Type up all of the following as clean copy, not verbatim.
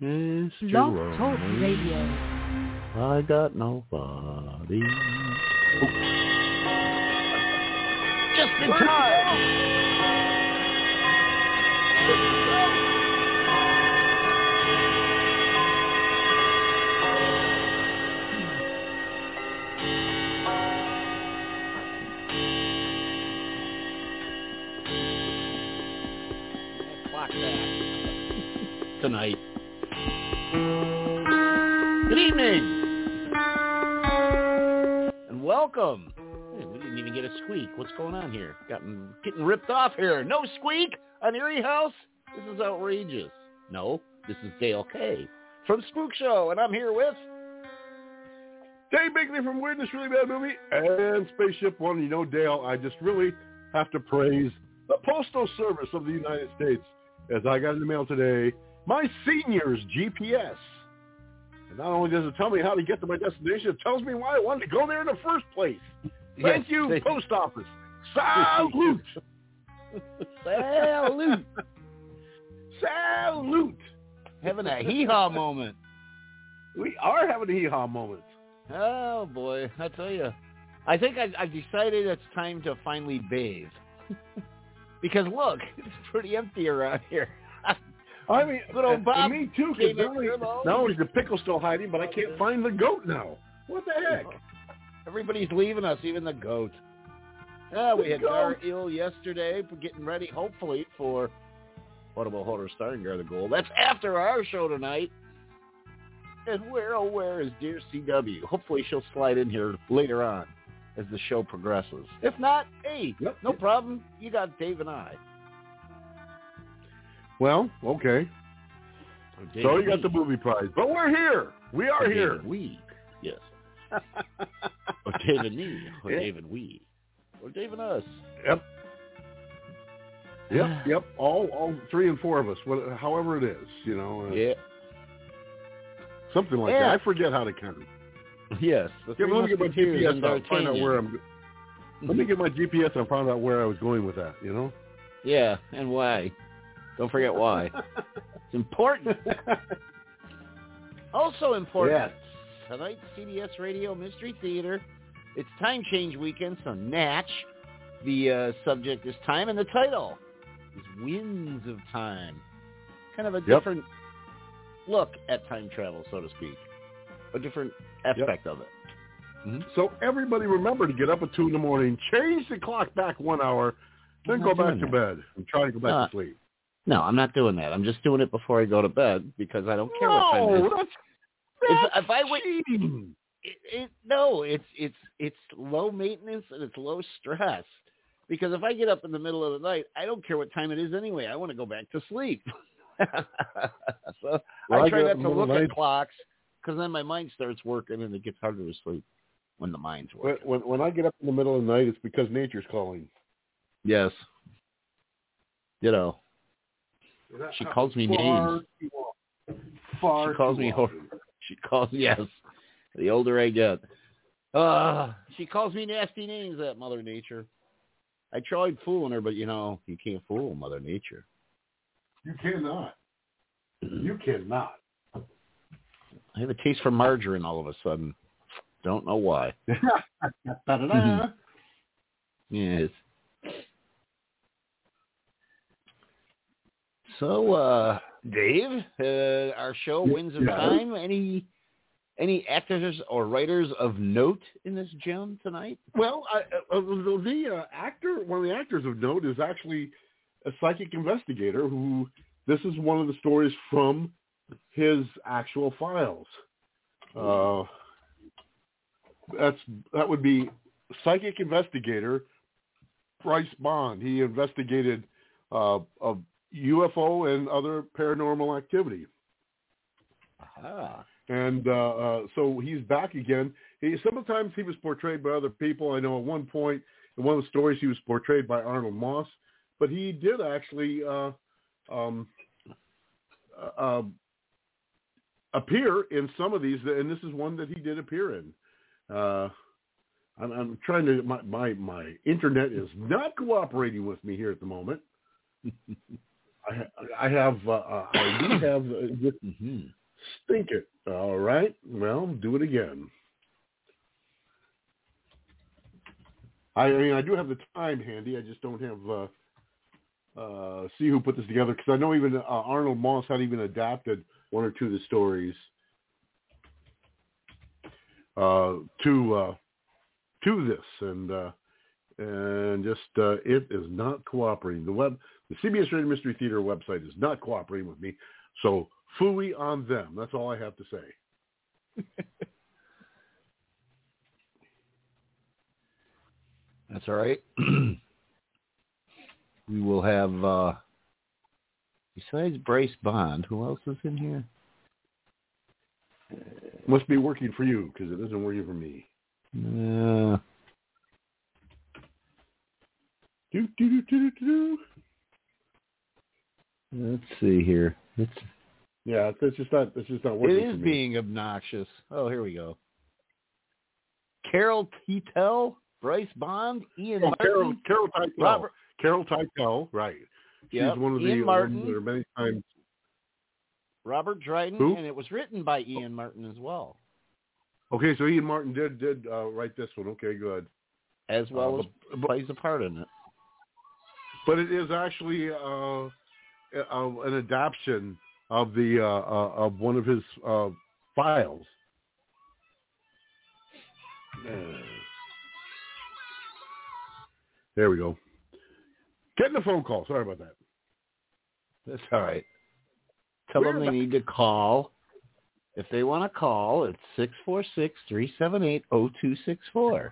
Mr. Blog Talk Lonely, Radio. I got nobody. Just in time. Clock back tonight. Good evening and welcome. Hey, we didn't even get a squeak. What's going on here? Getting ripped off here. No squeak on Erie House? This is outrageous. No, this is Dale K from Spook Show, and I'm here with Dave Bigley from Weirdness Really Bad Movie and Spaceship One. You know, Dale, I just really have to praise the Postal Service of the United States as I got in the mail today my senior's GPS. And not only does it tell me how to get to my destination, it tells me why I wanted to go there in the first place. Thank you, Post Office. Salute. Salute. Salute. Having a hee-haw moment. We are having a hee-haw moment. Oh, boy. I tell you. I think I decided it's time to finally bathe. Because, look, it's pretty empty around here. I mean, little Bob me too, because not only is the pickle still hiding, but I can't find the goat now. What the heck? Everybody's leaving us, even the goat. We had Gar Ill yesterday, getting ready, hopefully, for Audible Holder Starring Guard the Gold. That's after our show tonight. And where is dear CW? Hopefully she'll slide in here later on as the show progresses. If not, hey, no problem. You got Dave and I. Well, okay. So you got the movie prize. But we're here. We are here. We, yes. Or Dave and me. Or Dave and we. Or Dave and us. Yep. All 3 and 4 of us. However it is, you know. Yeah. Something like that. I forget how to count. Yes. Let me get my GPS out and find out where I'm. Let me get my GPS and find out where I was going with that, you know? Yeah, and why. Don't forget why. It's important. Also important. Yes. Tonight, CBS Radio Mystery Theater. It's Time Change Weekend, so Natch. The subject is time, and the title is Winds of Time. Kind of a different look at time travel, so to speak. A different aspect of it. Mm-hmm. So everybody remember to get up at 2 in the morning, change the clock back 1 hour, then go back to bed and try to go back to sleep. No, I'm not doing that. I'm just doing it before I go to bed because I don't care what time it is. That's cheating. It's low maintenance and it's low stress. Because if I get up in the middle of the night, I don't care what time it is anyway. I want to go back to sleep. So I try not to look at clocks because then my mind starts working and it gets harder to sleep when the mind's working. When I get up in the middle of the night, it's because nature's calling. Yes. You know. She calls me names. She calls me. Yes. The older I get, she calls me nasty names. That Mother Nature. I tried fooling her, but you can't fool Mother Nature. You cannot. You cannot. I have a taste for margarine all of a sudden. Don't know why. Yes. So, Dave, our show, Winds of Time, any actors or writers of note in this gem tonight? Well, the actor, one of the actors of note is actually a psychic investigator who, this is one of the stories from his actual files. That would be psychic investigator Bryce Bond. He investigated a UFO and other paranormal activity. Aha. And so he's back again. Sometimes he was portrayed by other people. I know at one point in one of the stories he was portrayed by Arnold Moss, but he did actually appear in some of these, and this is one that he did appear in. I'm trying to. My internet is not cooperating with me here at the moment. I do have just stink it. All right. Well, do it again. I mean, I do have the time handy. I just don't have see who put this together, because I know even Arnold Moss had even adapted one or two of the stories to this, and just it is not cooperating. The CBS Radio Mystery Theater website is not cooperating with me, so phooey on them. That's all I have to say. That's all right. We will have, besides Bryce Bond, who else is in here? Must be working for you, because it isn't working for me. Let's see here. It's just not working. It is being obnoxious. Oh, here we go. Carol Teitel, Bryce Bond, Ian Martin. Carol Teitel. Carol Teitel, right. She's one of Ian the Martin. There are many times. Robert Dryden, Who? and it was written by Ian Martin as well. Okay, so Ian Martin did write this one. Okay, good. As well as plays a part in it. But it is actually an adaptation of the of one of his files. There we go. Getting a phone call. Sorry about that. That's all right. Tell them they need to call. If they want to call, it's 646-378-0264.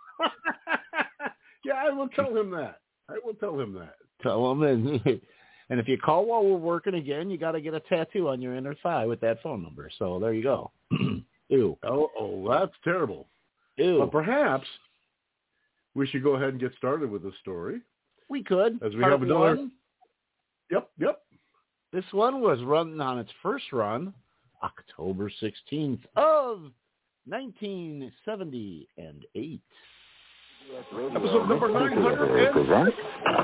Yeah, I will tell him that. Tell them, and if you call while we're working again, you got to get a tattoo on your inner thigh with that phone number. So there you go. Ew. Oh, that's terrible. Ew. But perhaps we should go ahead and get started with this story. We could. As we have another. One. Yep. This one was run on its first run, October 16th of 1978. Episode number 900 present.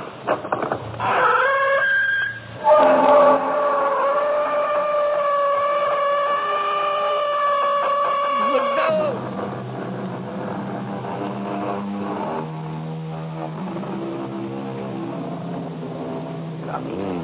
Come in.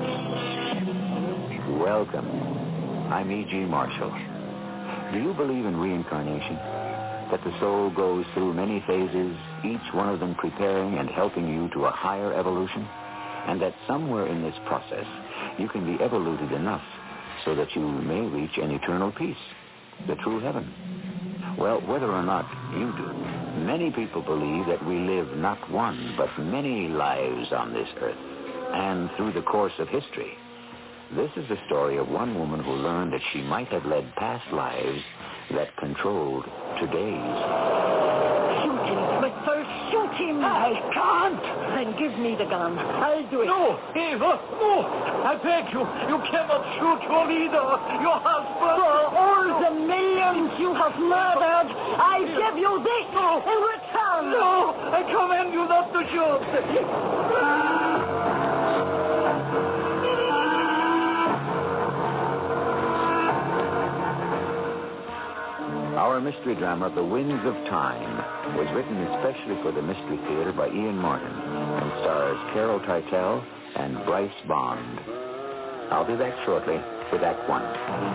Welcome. I'm E.G. Marshall. Do you believe in reincarnation? That the soul goes through many phases, each one of them preparing and helping you to a higher evolution? And that somewhere in this process, you can be evoluted enough so that you may reach an eternal peace, the true heaven? Well, whether or not you do, many people believe that we live not one, but many lives on this earth. And through the course of history, this is the story of one woman who learned that she might have led past lives that controlled today's. Shoot him, but first shoot him. I can't. Then give me the gun. I'll do it. No, Eva, no. I beg you. You cannot shoot your leader, your husband. For all the millions you have murdered, I give you this in return. No, I command you not to shoot. Our mystery drama, The Winds of Time, was written especially for the Mystery Theater by Ian Martin and stars Carol Teitel and Bryce Bond. I'll be back shortly with Act One.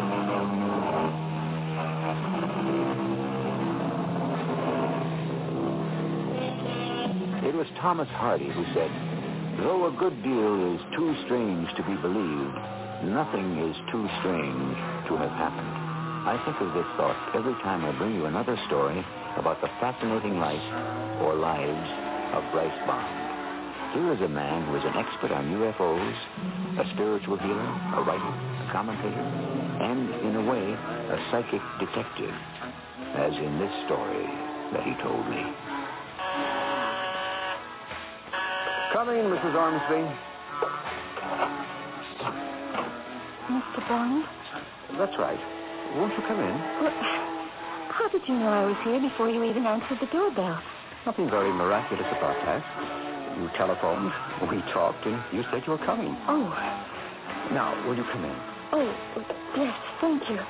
It was Thomas Hardy who said, "Though a good deal is too strange to be believed, nothing is too strange to have happened." I think of this thought every time I bring you another story about the fascinating life or lives of Bryce Bond. Here is a man who is an expert on UFOs, a spiritual healer, a writer, a commentator, and, in a way, a psychic detective, as in this story that he told me. Come in, Mrs. Ormsby. Mr. Bond? That's right. Won't you come in? Well, how did you know I was here before you even answered the doorbell? Nothing very miraculous about that. You telephoned, we talked, and you said you were coming. Oh. Now, will you come in? Oh, yes, thank you.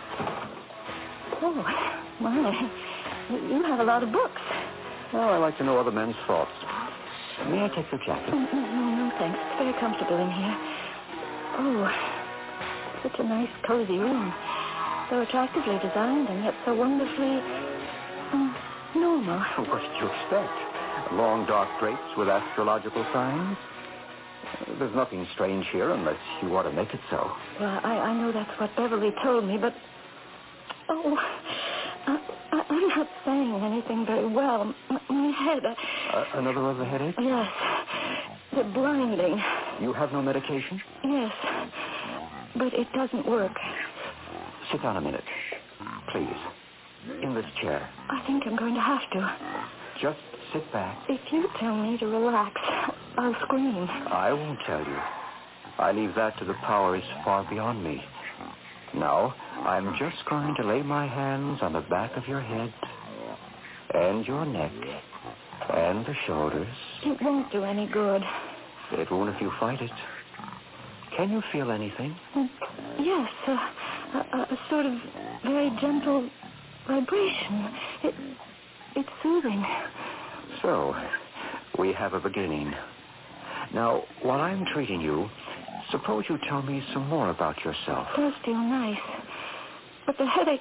Oh, my. You have a lot of books. Well, I like to know other men's thoughts. May I take your jacket? No, thanks. It's very comfortable in here. Oh, such a nice, cozy room. So attractively designed and yet so wonderfully normal. What did you expect? Long, dark drapes with astrological signs? There's nothing strange here unless you want to make it so. Well, I know that's what Beverly told me, but... Oh, I'm not saying anything very well. My head... Another of the headaches? Yes. They're blinding. You have no medication? Yes. But it doesn't work. Sit down a minute. Please. In this chair. I think I'm going to have to. Just sit back. If you tell me to relax, I'll scream. I won't tell you. I leave that to the powers far beyond me. Now, I'm just going to lay my hands on the back of your head and your neck and the shoulders. It won't do any good. It won't if you fight it. Can you feel anything? Yes, a sort of very gentle vibration. It's soothing. So, we have a beginning. Now, while I'm treating you, suppose you tell me some more about yourself. It does feel nice. But the headache...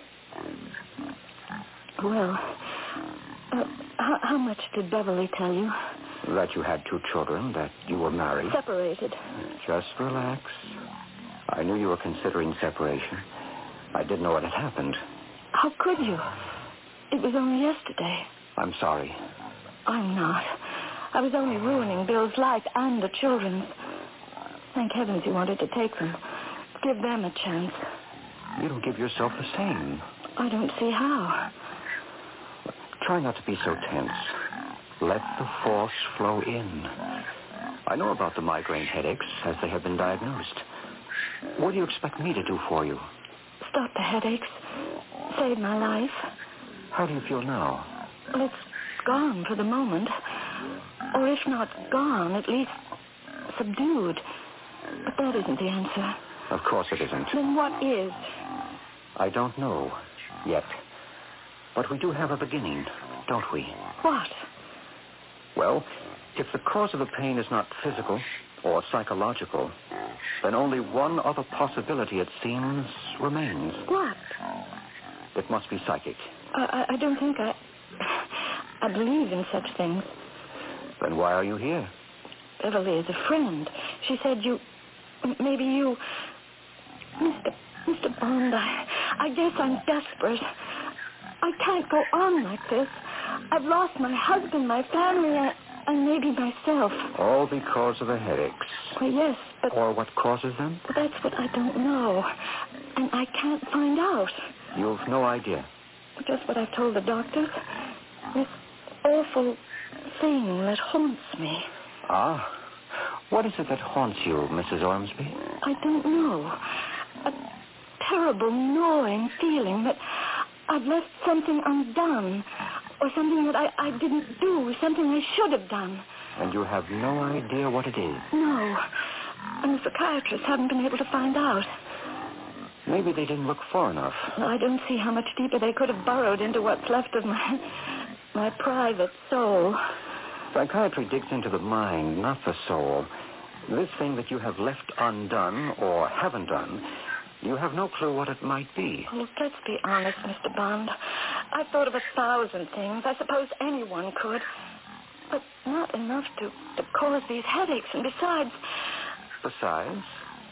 Well, how much did Beverly tell you? That you had 2 children, that you were married. Separated. Just relax. I knew you were considering separation. I didn't know what had happened. How could you? It was only yesterday. I'm sorry. I'm not. I was only ruining Bill's life and the children's. Thank heavens you wanted to take them. Give them a chance. You don't give yourself the same. I don't see how. Try not to be so tense. Let the force flow in. I know about the migraine headaches as they have been diagnosed. What do you expect me to do for you? Stop the headaches. Save my life. How do you feel now? Well, it's gone for the moment. Or if not gone, at least subdued. But that isn't the answer. Of course it isn't. Then what is? I don't know yet. But we do have a beginning, don't we? What? Well, if the cause of the pain is not physical or psychological, then only one other possibility, it seems, remains. What? It must be psychic. I don't think I believe in such things. Then why are you here? Beverly is a friend. She said maybe you... Mr. Bond, I guess I'm desperate. I can't go on like this. I've lost my husband, my family, and maybe myself. All because of the headaches. Well, yes, but... Or what causes them? That's what I don't know. And I can't find out. You've no idea? Just what I've told the doctors. This awful thing that haunts me. Ah. What is it that haunts you, Mrs. Ormsby? I don't know. A terrible gnawing feeling that I've left something undone. Or something that I didn't do. Something I should have done. And you have no idea what it is? No. And the psychiatrists haven't been able to find out. Maybe they didn't look far enough. I don't see how much deeper they could have burrowed into what's left of my private soul. Psychiatry digs into the mind, not the soul. This thing that you have left undone or haven't done, you have no clue what it might be. Look, let's be honest, Mr. Bond. I've thought of 1,000 things. I suppose anyone could. But not enough to cause these headaches. And besides... Besides?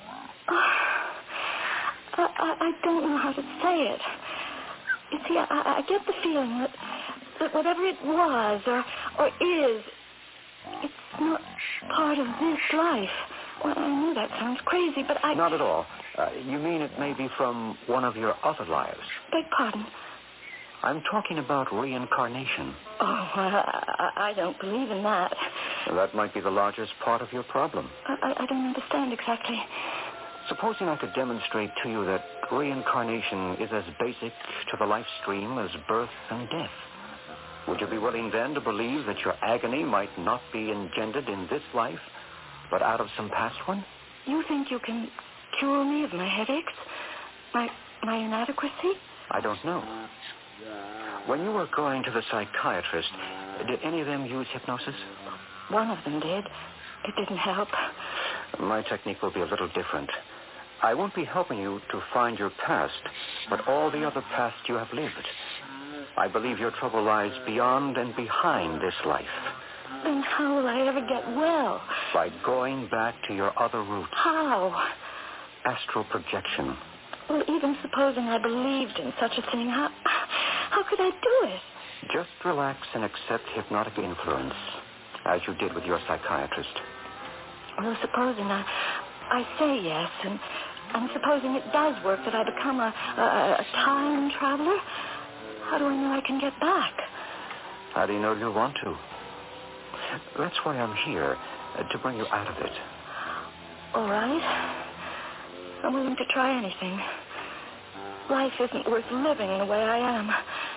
I don't know how to say it. You see, I get the feeling that whatever it was or is, it's not part of this life. Well, I know that sounds crazy, but I... Not at all. You mean it may be from one of your other lives? Beg pardon? I'm talking about reincarnation. Oh, I don't believe in that. That might be the largest part of your problem. I don't understand exactly. Supposing I could demonstrate to you that reincarnation is as basic to the life stream as birth and death. Would you be willing then to believe that your agony might not be engendered in this life, but out of some past one? You think you can cure me of my headaches? My inadequacy? I don't know. When you were going to the psychiatrist, did any of them use hypnosis? One of them did. It didn't help. My technique will be a little different. I won't be helping you to find your past, but all the other past you have lived. I believe your trouble lies beyond and behind this life. Then how will I ever get well? By going back to your other roots. How? Astral projection. Well, even supposing I believed in such a thing, how could I do it? Just relax and accept hypnotic influence, as you did with your psychiatrist. Well, supposing I say yes, and supposing it does work, that I become a time traveler, how do I know I can get back? How do you know you want to? That's why I'm here, to bring you out of it. All right. I'm willing to try anything. Life isn't worth living the way I am.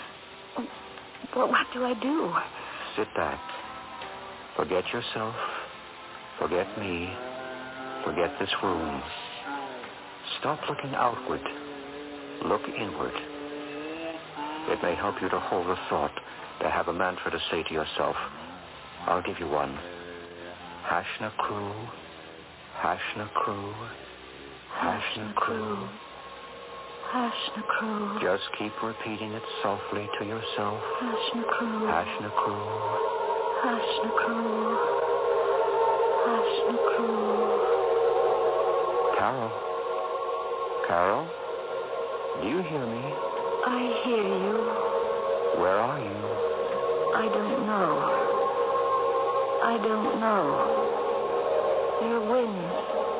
Well, what do I do? Sit back. Forget yourself. Forget me. Forget this room. Stop looking outward. Look inward. It may help you to hold a thought, to have a mantra to say to yourself. I'll give you one. Hashna Crew, Hashna Crew, Hashna Crew. Hashna Crew. Just keep repeating it softly to yourself. Hashna Crew. Hashna Crew. Hashna Crew. Hashna Crew. Carol. Carol? Do you hear me? I hear you. Where are you? I don't know. I don't know. There are winds.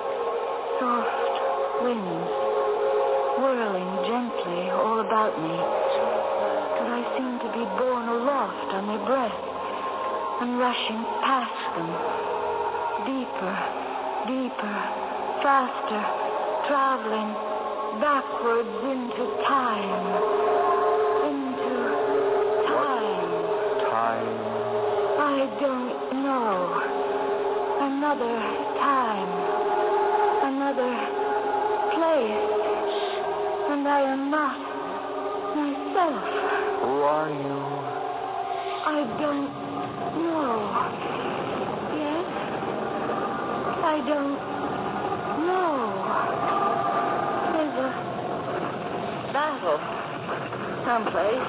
Soft winds. Whirling gently all about me. And I seem to be borne aloft on their breath and rushing past them. Deeper, deeper, faster, traveling backwards into time. Into time. Time? I don't know. Another time. Another place. And I am not myself. Who are you? I don't know. Yes? I don't know. There's a battle someplace.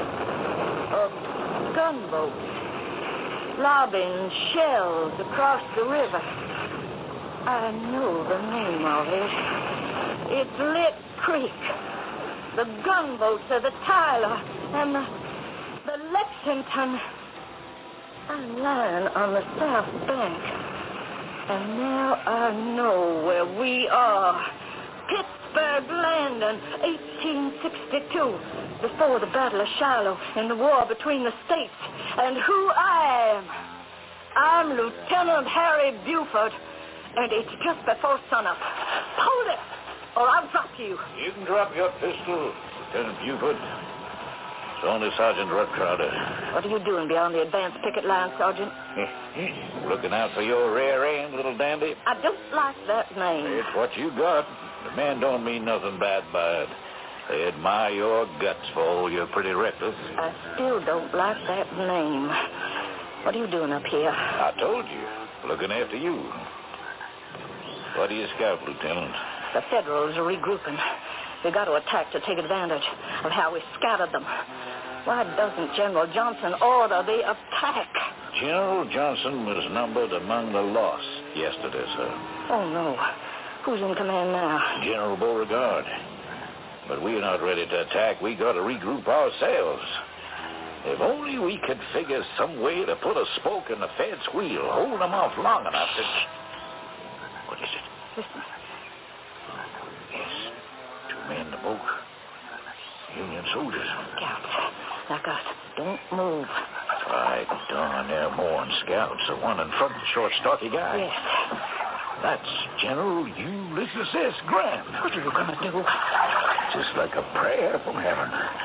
A gunboat lobbing shells across the river. I know the name of it. It's Lit Creek. The gunboats are the Tyler and the Lexington. I'm lying on the south bank. And now I know where we are. Pittsburgh Landing, 1862. Before the Battle of Shiloh and the war between the states. And who I am. I'm Lieutenant Harry Buford. And it's just before sunup. Hold it! Or I'll drop you. You can drop your pistol, Lieutenant Buford. It's only Sergeant Rudd Crowder. What are you doing beyond the advanced picket line, Sergeant? Looking out for your rear end, little dandy. I don't like that name. It's what you got. The men don't mean nothing bad by it. They admire your guts for all you're pretty reckless. I still don't like that name. What are you doing up here? I told you. Looking after you. What do you scout, Lieutenant? The Federals are regrouping. We got to attack to take advantage of how we scattered them. Why doesn't General Johnson order the attack? General Johnson was numbered among the lost yesterday, sir. Oh, no. Who's in command now? General Beauregard. But we're not ready to attack. We got to regroup ourselves. If only we could figure some way to put a spoke in the Fed's wheel, hold them off long enough to... What is it? Listen. Yes. 2 men in the boat. Union soldiers. Scouts. Like us. Don't move. By darn, they're more than scouts. The one in front, the short, stocky guy. Yes. That's General Ulysses S. Grant. What are you going to do? Just like a prayer from heaven.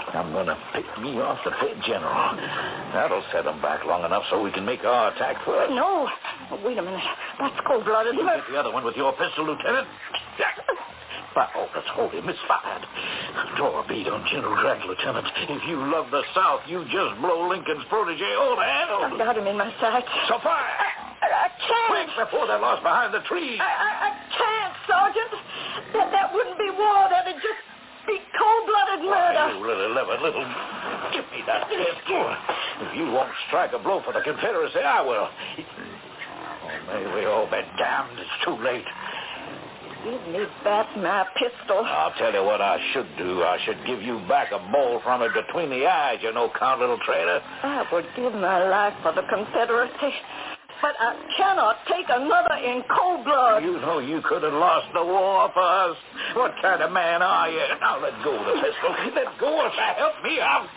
I'm going to pick me off the Fed General. That'll set them back long enough so we can make our attack first. No. Wait a minute. That's cold-blooded. You get the other one with your pistol, Lieutenant. Oh, let's hold him. Misfired. Draw a bead on General Grant, Lieutenant. If you love the South, you just blow Lincoln's protege over the handle. I got him in my sights. So fire. I can't. Quick, before they're lost behind the trees. I can't, Sergeant. That wouldn't be war. That'd just be cold-blooded murder. You little. Give me that pistol. If you won't strike a blow for the Confederacy, I will. Oh, may we all be damned. It's too late. Give me back my pistol. I'll tell you what I should do. I should give you back a ball from it between the eyes, you no-count little traitor. I would give my life for the Confederacy, but I cannot take another in cold blood. You know you could have lost the war for us. What kind of man are you? Now let go of the pistol. Let go of it. Help me out.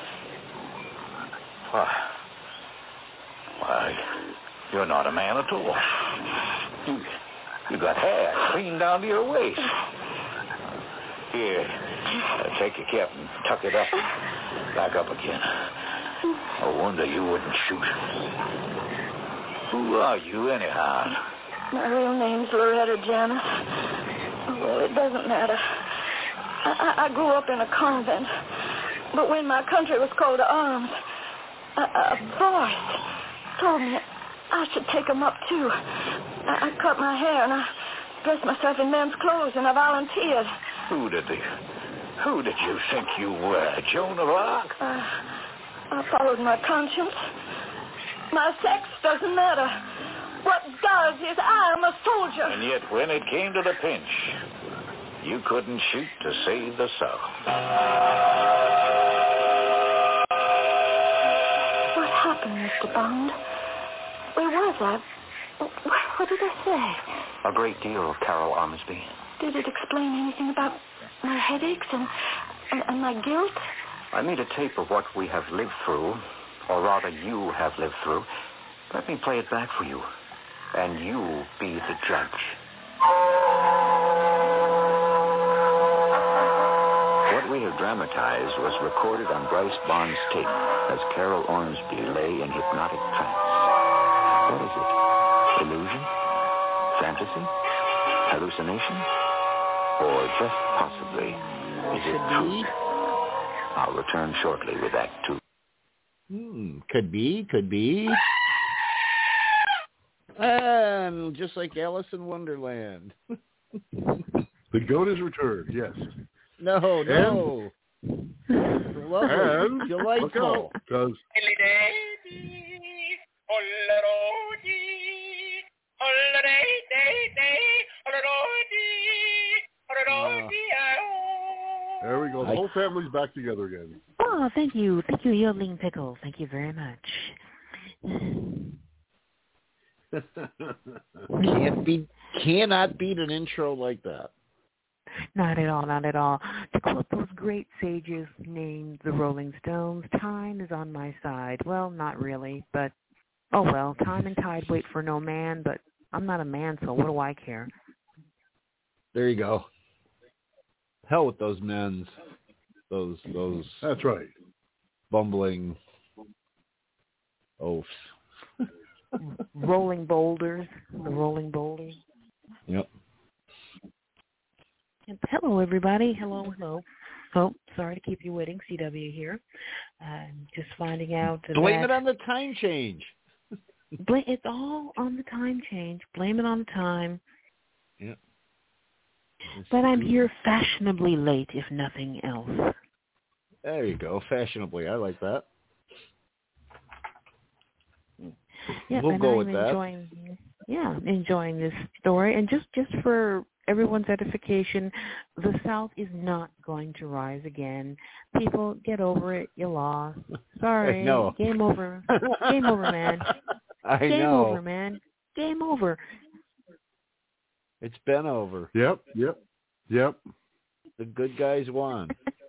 Why, you're not a man at all. You got hair clean down to your waist. Here, take your cap and tuck it up. Back up again. No wonder you wouldn't shoot. Who are you, anyhow? My real name's Loretta Janis. Well, it doesn't matter. I grew up in a convent. But when my country was called to arms, a voice told me I should take them up, too. I cut my hair, and I dressed myself in men's clothes, and I volunteered. Who did you think you were, Joan of Arc? I followed my conscience. My sex doesn't matter. What does is I am a soldier. And yet, when it came to the pinch, you couldn't shoot to save the South. What happened, Mr. Bond? Where was I? What did I say? A great deal, Carol Ormsby. Did it explain anything about my headaches and my guilt? I made a tape of what we have lived through, or rather you have lived through. Let me play it back for you, and you be the judge. What we have dramatized was recorded on Bryce Bond's tape as Carol Ormsby lay in hypnotic trance. What is it? Illusion? Fantasy? Hallucination? Or just possibly, is it truth? I'll return shortly with Act 2. Could be. And just like Alice in Wonderland. The goat is returned, yes. No. Lovely. And delightful. Because there we go. The whole family's back together again. Oh, thank you. Thank you, Yodeling Pickle. Thank you very much. Cannot beat an intro like that. Not at all, not at all. To quote those great sages named the Rolling Stones, time is on my side. Well, not really, but oh well, time and tide wait for no man, but I'm not a man, so what do I care? There you go. Hell with those men's. Those That's right. Bumbling oafs. Rolling boulders. The rolling boulders. Yep. Hello, everybody. Hello. Oh, sorry to keep you waiting. CW here. Just finding out Blame it on the time change. It's all on the time change. Blame it on the time. Yep. But I'm here fashionably late, if nothing else. There you go. Fashionably. I like that. Yeah, we'll go with that. Enjoying this story. And just for everyone's edification, the South is not going to rise again. People, get over it. You lost. Sorry. No. Game over. Game over, man. Game over, man. Game over. It's been over. Yep. The good guys won.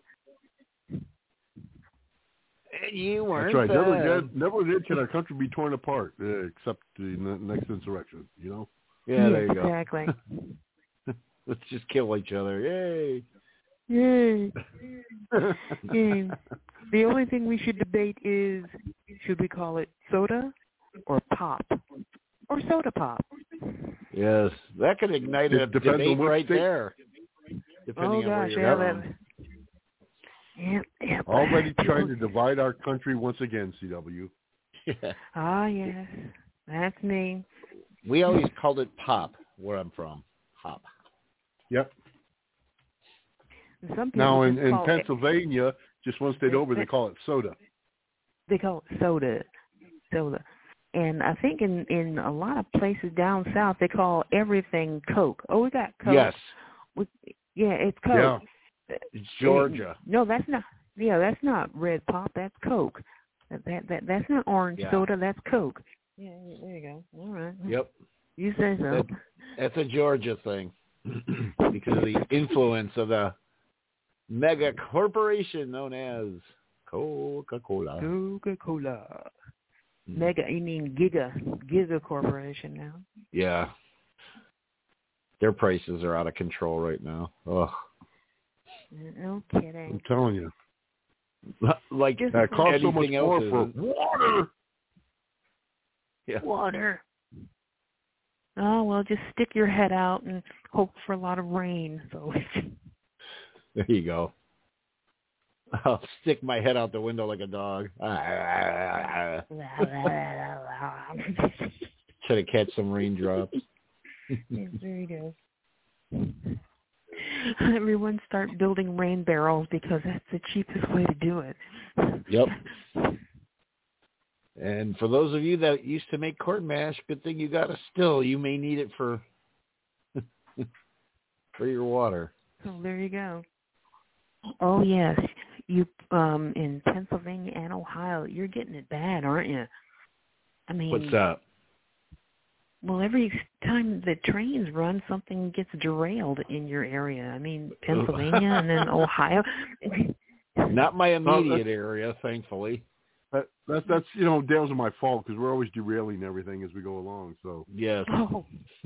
You weren't. That's right. Never again can our country be torn apart, except the next insurrection, you know? Yeah, there you go. Exactly. Let's just kill each other. Yay. Yay. Yay. The only thing we should debate is, should we call it soda or pop? Or soda pop? Yes, that could ignite a debate right there. Depending on where you're from. Yeah. Already trying to divide our country once again, CW. Yeah. Ah, yes. That's me. We always called it pop where I'm from. Pop. Yep. Some now in Pennsylvania, just one state over, they call it soda. They call it soda. And I think in a lot of places down south, they call everything Coke. Oh, we got Coke. Yes. It's Coke. Yeah. It's Georgia. No, that's not. Yeah, that's not red pop. That's Coke. That's not orange soda. That's Coke. Yeah, there you go. All right. Yep. You say so. That's a Georgia thing because of the influence of the mega corporation known as Coca-Cola. Coca-Cola. Mega, you mean Giga Corporation now? Yeah. Their prices are out of control right now. Ugh. No kidding. I'm telling you. Like that costs so much more for water. Yeah. Water. Oh, well, just stick your head out and hope for a lot of rain. So. There you go. I'll stick my head out the window like a dog. Try to catch some raindrops. Yes, there you go. Everyone start building rain barrels because that's the cheapest way to do it. Yep. And for those of you that used to make corn mash, good thing you got a still. You may need it for your water. So there you go. Oh yes, you in Pennsylvania and Ohio, you're getting it bad, aren't you? I mean, what's that? Well, every time the trains run, something gets derailed in your area. I mean, Pennsylvania and then Ohio. Not my immediate area, thankfully. That's Dale's my fault because we're always derailing everything as we go along. So yes. Oh,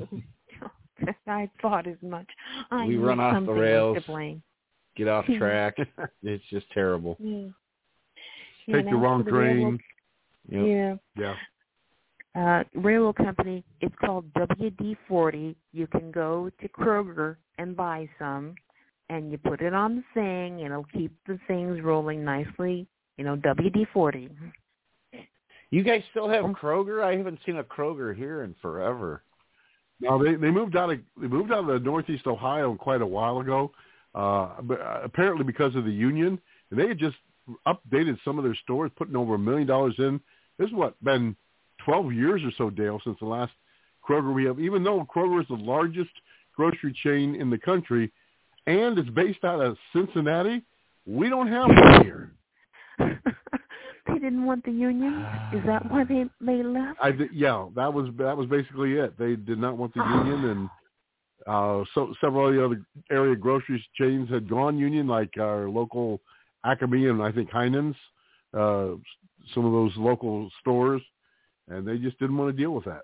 I thought as much. We run off the rails. To blame. Get off track. It's just terrible. Yeah. Take the wrong train. Yep. Yeah. Railroad company, it's called WD-40. You can go to Kroger and buy some, and you put it on the thing, and it'll keep the things rolling nicely. WD-40. You guys still have Kroger? I haven't seen a Kroger here in forever. No, they moved out of the Northeast Ohio quite a while ago, but apparently because of the union, and they had just updated some of their stores, putting over $1 million in. This is been 12 years or so, Dale, since the last Kroger we have. Even though Kroger is the largest grocery chain in the country, and it's based out of Cincinnati, we don't have one here. They didn't want the union? Is that why they left? That was basically it. They did not want the union, and so several of the other area grocery chains had gone union, like our local Acme and I think Heinen's, some of those local stores, and they just didn't want to deal with that.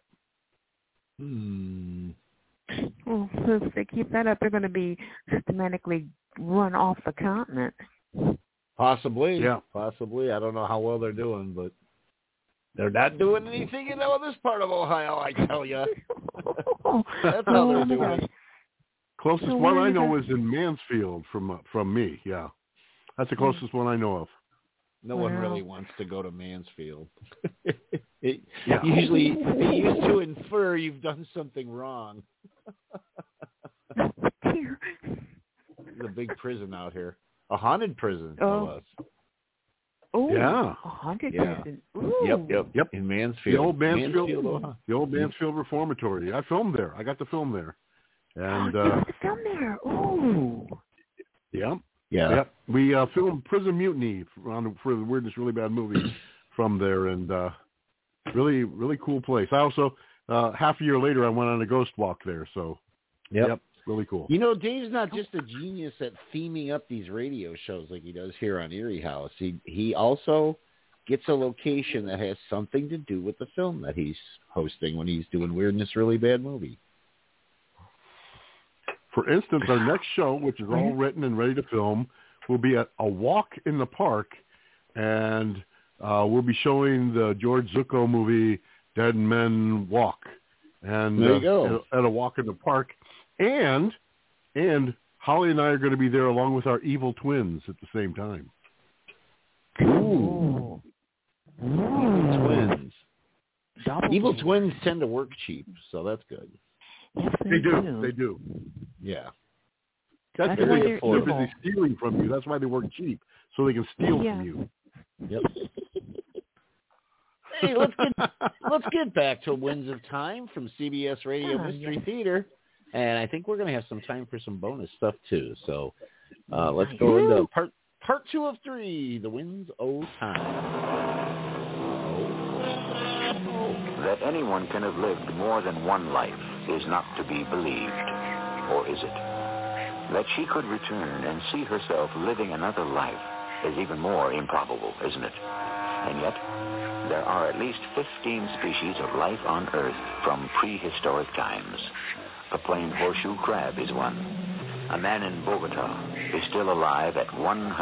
Well, so if they keep that up, they're going to be systematically run off the continent. Possibly. Yeah. Possibly. I don't know how well they're doing, but they're not doing anything in this part of Ohio, I tell you. That's how they're doing. Closest one I know is in Mansfield from me, yeah. That's the closest one I know of. No one really wants to go to Mansfield. Usually, they used to infer you've done something wrong. There's a big prison out here. A haunted prison, no less. Oh, yeah. A haunted prison. Ooh. Yep. In Mansfield. The old Mansfield Reformatory. I filmed there. I got to film there. And you got to film there. Ooh. Yeah. Yeah. We filmed Prison Mutiny for the Weirdness Really Bad movie from there, and really, really cool place. I also, half a year later, I went on a ghost walk there, so yep, really cool. Dave's not just a genius at theming up these radio shows like he does here on Erie House. He also gets a location that has something to do with the film that he's hosting when he's doing Weirdness Really Bad Movie. For instance, our next show, which is all written and ready to film, will be at A Walk in the Park, and we'll be showing the George Zucco movie Dead Men Walk, and there you go. At A Walk in the Park, and Holly and I are going to be there along with our evil twins at the same time. Ooh. Evil twins. Evil twins tend to work cheap, so that's good. Yes, They do. Yeah. That's why they're busy stealing from you. That's why they work cheap, so they can steal from you. Yep. Hey, let's get back to Winds of Time from CBS Radio Mystery Theater, and I think we're going to have some time for some bonus stuff too. So let's go into part 2 of 3, The Winds of Time. That anyone can have lived more than one life is not to be believed, or is it? That she could return and see herself living another life is even more improbable, isn't it? And yet, there are at least 15 species of life on Earth from prehistoric times. The plain horseshoe crab is one. A man in Bogota is still alive at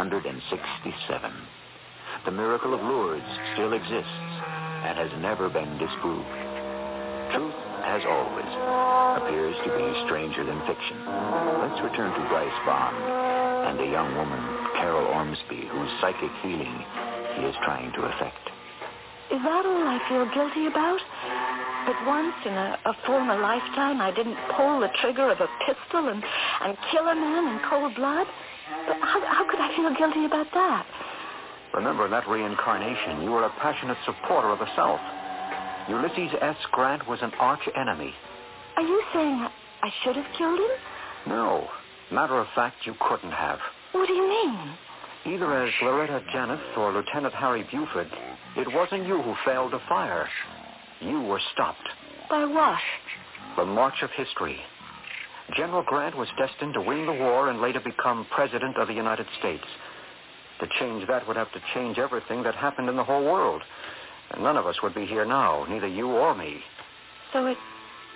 167. The miracle of Lourdes still exists and has never been disproved. Truth, as always, appears to be stranger than fiction. Let's return to Bryce Bond and the young woman, Carol Ormsby, whose psychic healing he is trying to effect. Is that all I feel guilty about? That once in a former lifetime I didn't pull the trigger of a pistol and kill a man in cold blood? But how could I feel guilty about that? Remember, in that reincarnation, you were a passionate supporter of the South. Ulysses S. Grant was an arch-enemy. Are you saying I should have killed him? No. Matter of fact, you couldn't have. What do you mean? Either as Loretta Janet or Lieutenant Harry Buford, it wasn't you who failed to fire. You were stopped. By what? The march of history. General Grant was destined to win the war and later become President of the United States. To change that would have to change everything that happened in the whole world. And none of us would be here now, neither you or me. So it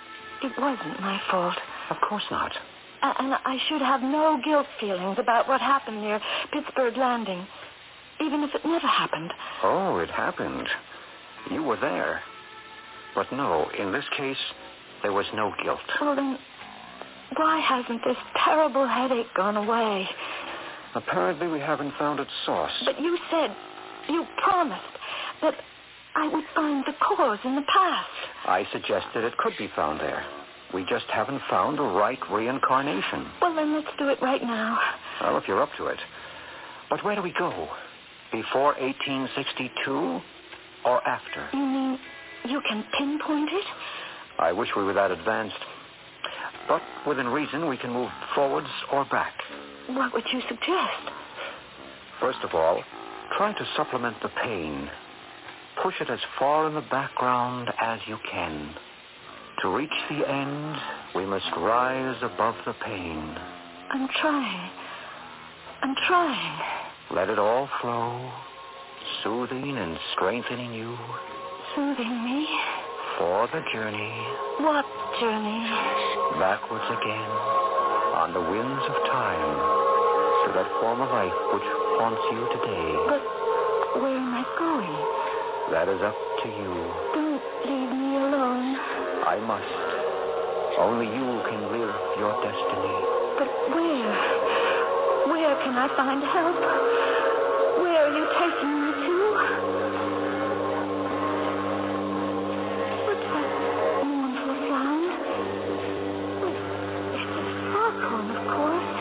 wasn't my fault. Of course not. And I should have no guilt feelings about what happened near Pittsburgh Landing, even if it never happened. Oh, it happened. You were there. But no, in this case, there was no guilt. Well, then, why hasn't this terrible headache gone away? Apparently we haven't found its source. But you said, you promised, that I would find the cause in the past. I suggested it could be found there. We just haven't found the right reincarnation. Well, then let's do it right now. Well, if you're up to it. But where do we go? Before 1862 or after? You mean you can pinpoint it? I wish we were that advanced. But within reason, we can move forwards or back. What would you suggest? First of all, try to supplement the pain. Push it as far in the background as you can. To reach the end, we must rise above the pain. I'm trying. Let it all flow, soothing and strengthening you. Soothing me? For the journey. What journey? Backwards again, on the winds of time, to that former life which haunts you today. But where am I going? That is up to you. Don't leave me alone. I must. Only you can live your destiny. But where? Where can I find help? Where are you taking me to? What's that mournful sound? It's a foghorn, of course.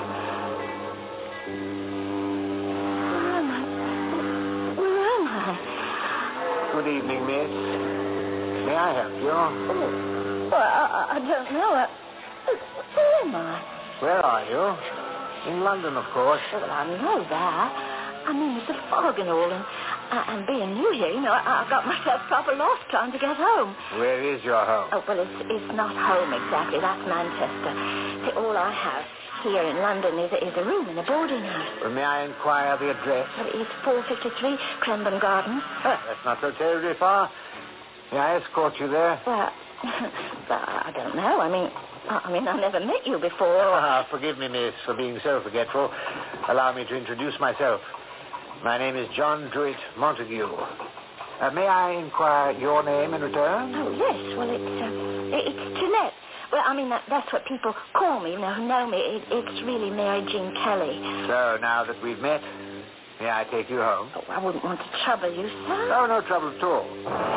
Where am I? Good evening, miss. May I help you? Oh, well, I don't know. Where am I? Where are you? In London, of course. Well, I know that. I mean, it's a fog and all, and being new here, you know, I got myself proper lost trying to get home. Where is your home? Oh, well, it's not home exactly. That's Manchester. See, all I have here in London is a room in a boarding house. Well, may I inquire the address? Well, it's 453 Cranbourne Gardens. That's not so terribly far. May I escort you there? Well, I don't know. I mean, I mean, I never met you before. Forgive me, miss, for being so forgetful. Allow me to introduce myself. My name is John Druitt Montague. May I inquire your name in return? Oh, yes. Well, it's Jeanette. Well, I mean, that's what people call me, who know me. It's really Mary Jean Kelly. So, now that we've met, may I take you home? Oh, I wouldn't want to trouble you, sir. Oh, no trouble at all.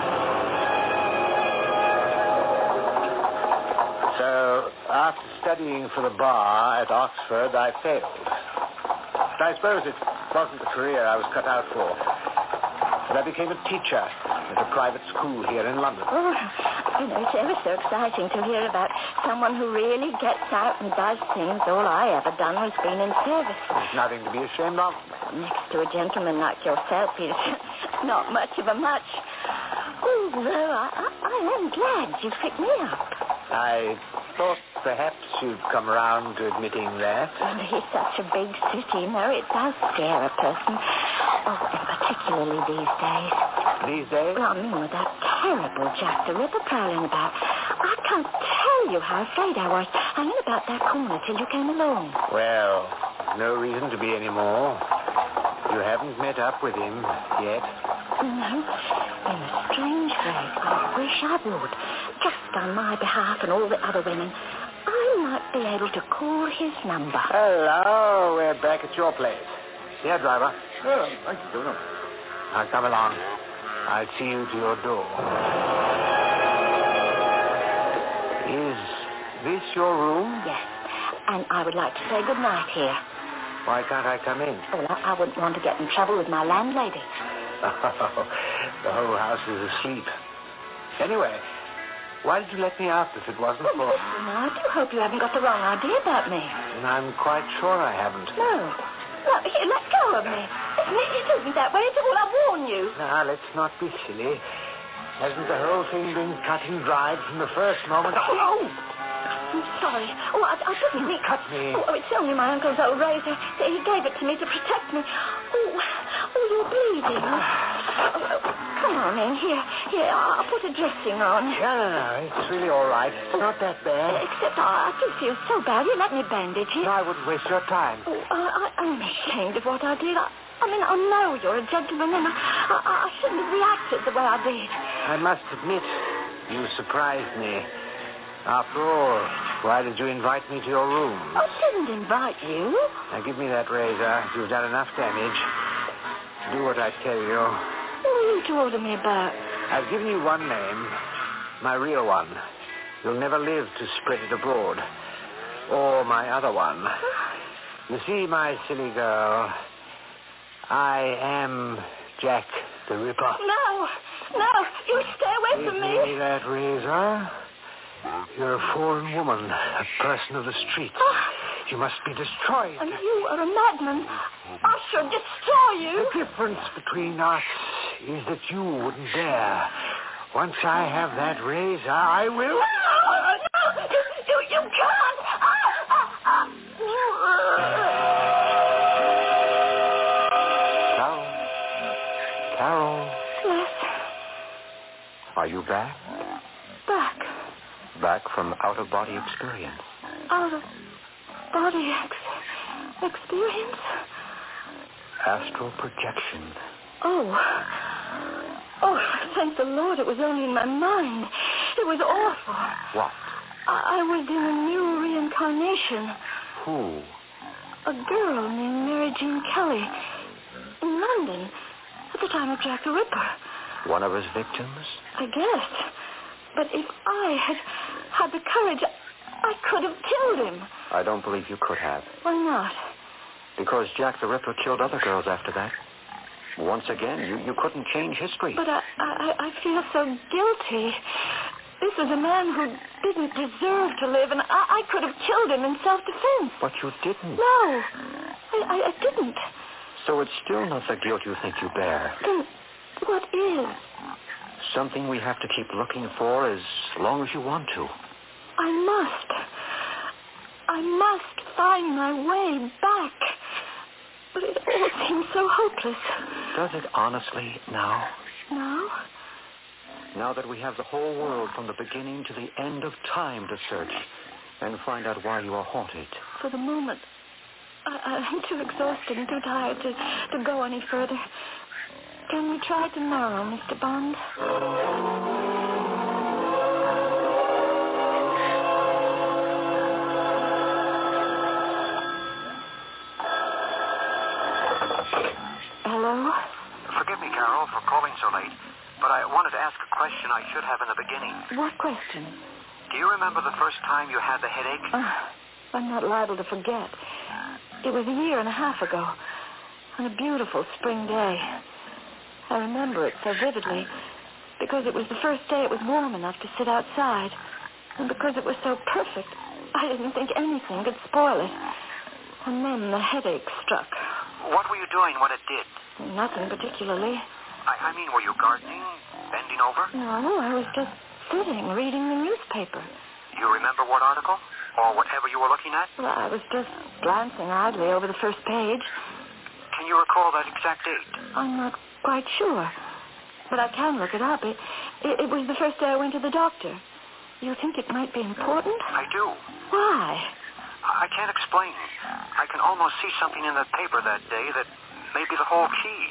So, after studying for the bar at Oxford, I failed. But I suppose it wasn't the career I was cut out for. But I became a teacher at a private school here in London. Oh, it's ever so exciting to hear about someone who really gets out and does things. All I ever done was been in service. There's nothing to be ashamed of. Next to a gentleman like yourself, it's not much of a much. Although I am glad you picked me up. I thought perhaps you'd come around to admitting that. Well, it's such a big city, it does scare a person. Oh, and particularly these days. These days? Well, I mean, with that terrible Jack the Ripper prowling about. I can't tell you how afraid I was hanging about that corner till you came along. Well, no reason to be any more. You haven't met up with him yet. No. In a strange way, I wish I would. Just on my behalf and all the other women. I might be able to call his number. Hello, we're back at your place. Here, driver. Oh, thank you, Bruno. Now, come along. I'll see you to your door. Is this your room? Yes. And I would like to say good night here. Why can't I come in? Well, I wouldn't want to get in trouble with my landlady. Oh, the whole house is asleep. Anyway, why did you let me out if it wasn't for... Listen, I do hope you haven't got the wrong idea about me. I'm quite sure I haven't. No. No, here, let go of me. It isn't that way at all. I warn you. Now, let's not be silly. Hasn't the whole thing been cut and dried from the first moment? Oh! I'm sorry. Oh, I didn't mean... Cut me. Oh, it's only my uncle's old razor. He gave it to me to protect me. Oh, you're bleeding. Come on in. Here, I'll put a dressing on. No, it's really all right. It's not that bad. Except I do feel so bad. You let me bandage it. No, I wouldn't waste your time. Oh, I'm ashamed of what I did. I mean, I know you're a gentleman, and I shouldn't have reacted the way I did. I must admit, you surprised me. After all, why did you invite me to your room? I didn't invite you. Now, give me that razor. You've done enough damage. Do what I tell you. What are you talking me about? I've given you one name, my real one. You'll never live to spread it abroad. Or my other one. You see, my silly girl, I am Jack the Ripper. No, you stay away from me. Give me that razor. You're a fallen woman, a person of the streets. You must be destroyed. And you are a madman. I shall destroy you. The difference between us is that you wouldn't dare. Once I have that razor, I will... No, you can't. Carol. Yes. Are you back? Back. Back from out-of-body experience. Out-of-body experience? Astral projection. Oh, thank the Lord, it was only in my mind. It was awful. What? I was in a new reincarnation. Who? A girl named Mary Jean Kelly. In London. At the time of Jack the Ripper. One of his victims? I guess. But if I had had the courage, I could have killed him. I don't believe you could have. Why not? Because Jack the Ripper killed other girls after that. Once again, you couldn't change history. But I feel so guilty. This was a man who didn't deserve to live, and I could have killed him in self-defense. But you didn't. No, I didn't. So it's still not the guilt you think you bear. Then what is? Something we have to keep looking for as long as you want to. I must find my way back. But it all seems so hopeless. Does it honestly now? No? Now that we have the whole world from the beginning to the end of time to search, and find out why you are haunted. For the moment, I'm too exhausted and too tired to go any further. Can we try tomorrow, Mr. Bond? Hello? Forgive me, Carol, for calling so late, but I wanted to ask a question I should have in the beginning. What question? Do you remember the first time you had the headache? I'm not liable to forget. It was 1.5 years ago, on a beautiful spring day. I remember it so vividly because it was the first day it was warm enough to sit outside, and because it was so perfect, I didn't think anything could spoil it. And then the headache struck. What were you doing when it did? Nothing particularly. I mean, were you gardening, bending over? No, I was just sitting, reading the newspaper. You remember what article? Or whatever you were looking at? Well, I was just glancing idly over the first page. Can you recall that exact date? I'm not quite sure, but I can look it up. It was the first day I went to the doctor. You think it might be important? I do. Why? I can't explain. I can almost see something in the paper that day that may be the whole key.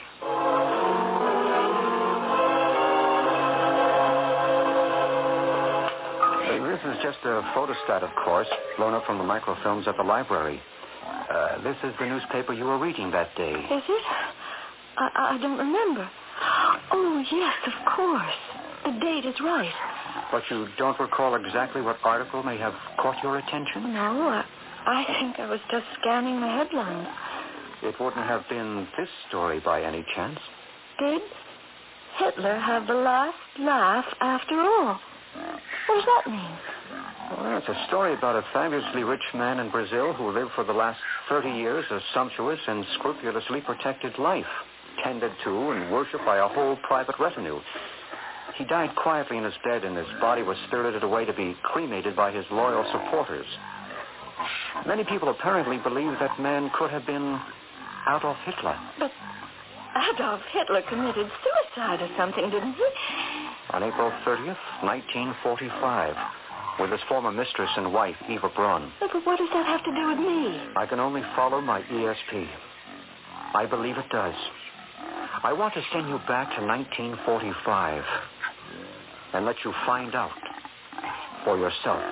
This is just a photostat, of course, blown up from the microfilms at the library. This is the newspaper you were reading that day. Is it? I don't remember. Oh, yes, of course. The date is right. But you don't recall exactly what article may have caught your attention? No, I think I was just scanning the headlines. It wouldn't have been this story by any chance. Did Hitler have the last laugh after all? What does that mean? Well, it's a story about a fabulously rich man in Brazil who lived for the last 30 years a sumptuous and scrupulously protected life, tended to and worshipped by a whole private retinue. He died quietly in his bed, and his body was spirited away to be cremated by his loyal supporters. Many people apparently believe that man could have been Adolf Hitler. But Adolf Hitler committed suicide or something, didn't he? On April 30th, 1945, with his former mistress and wife, Eva Braun. But what does that have to do with me? I can only follow my ESP. I believe it does. I want to send you back to 1945 and let you find out for yourself.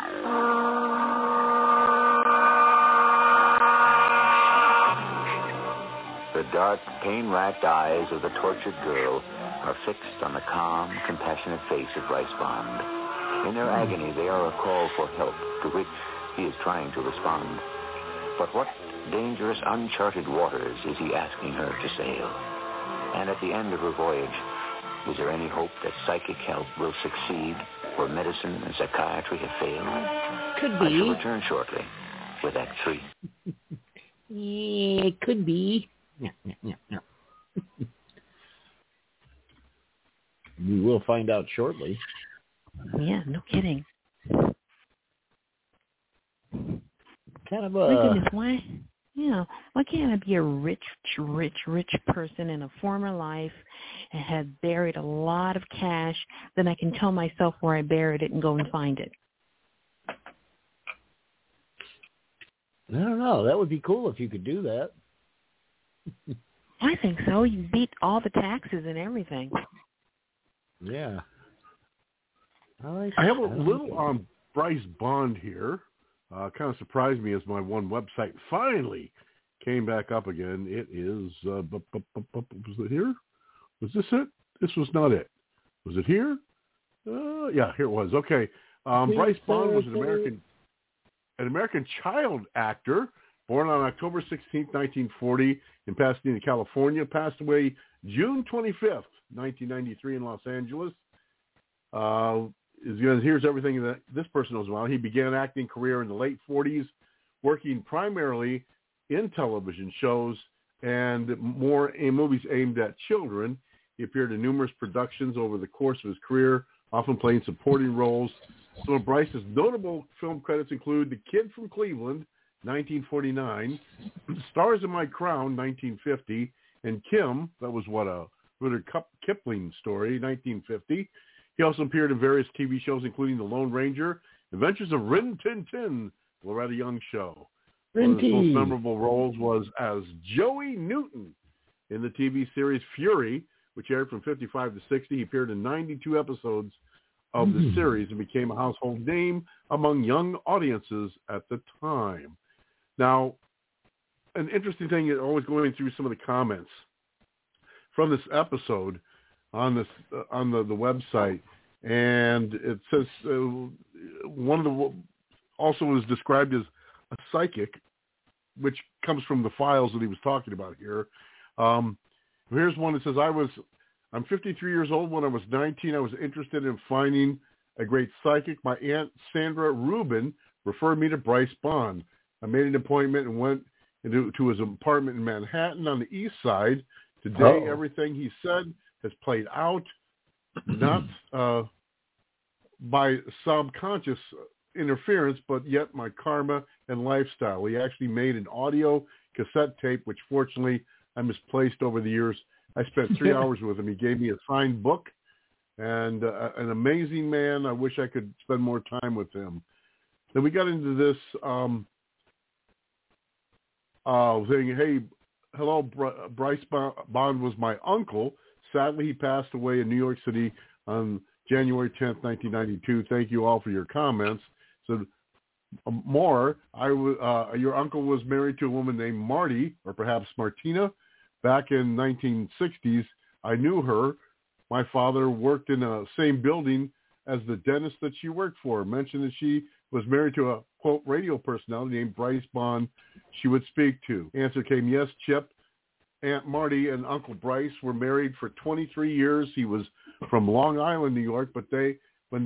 The dark, pain-racked eyes of the tortured girl are fixed on the calm, compassionate face of Bryce Bond. In their agony, they are a call for help to which he is trying to respond. But what dangerous, uncharted waters is he asking her to sail? And at the end of her voyage, is there any hope that psychic help will succeed where medicine and psychiatry have failed? Could be. I shall return shortly with Act 3. Yeah, it could be. We will find out shortly. Yeah, no kidding. Kind of My goodness, why? Why can't I be a rich person in a former life and have buried a lot of cash? Then I can tell myself where I buried it and go and find it. I don't know. That would be cool if you could do that. I think so. You beat all the taxes and everything. Yeah. I have a little on Bryce Bond here. Kind of surprised me as my one website finally came back up again. It is, was it here? Was this it? This was not it. Was it here? Yeah, here it was. Okay. Bryce Bond was an American child actor born on October 16th, 1940 in Pasadena, California. Passed away June 25th, 1993 in Los Angeles. Here's everything that this person knows about. He began an acting career in the late 40s, working primarily in television shows and more in movies aimed at children. He appeared in numerous productions over the course of his career, often playing supporting roles. Some of Bryce's notable film credits include The Kid from Cleveland, 1949, Stars in My Crown, 1950, and Kim, that was a Rudyard Kipling story, 1950. He also appeared in various TV shows, including The Lone Ranger Adventures of Rin Tin Tin, Loretta Young show. Rin One of his most Tin. memorable roles was as Joey Newton in the TV series Fury, which aired from 55 to 60. He appeared in 92 episodes of the series and became a household name among young audiences at the time. Now, an interesting thing is always going through some of the comments from this episode on this on the website, and it says one of the also was described as a psychic, which comes from the files that he was talking about here. Here's one that says, I'm 53 years old. When I was 19, I was interested in finding a great psychic. My Aunt Sandra Rubin referred me to Bryce Bond. I made an appointment and went to his apartment in Manhattan on the east side. Today, everything he said has played out, not by subconscious interference, but yet my karma and lifestyle. He actually made an audio cassette tape, which fortunately I misplaced over the years. I spent 3 hours with him. He gave me a signed book, and an amazing man. I wish I could spend more time with him. Then we got into this saying, hey, hello, Bryce Bond was my uncle. Sadly, he passed away in New York City on January 10th, 1992. Thank you all for your comments. So more, your uncle was married to a woman named Marty, or perhaps Martina, back in 1960s. I knew her. My father worked in the same building as the dentist that she worked for. Mentioned that she was married to a, quote, radio personality named Bryce Bond she would speak to. Answer came, yes, Chip. Aunt Marty and Uncle Bryce were married for 23 years. He was from Long Island, New York, but when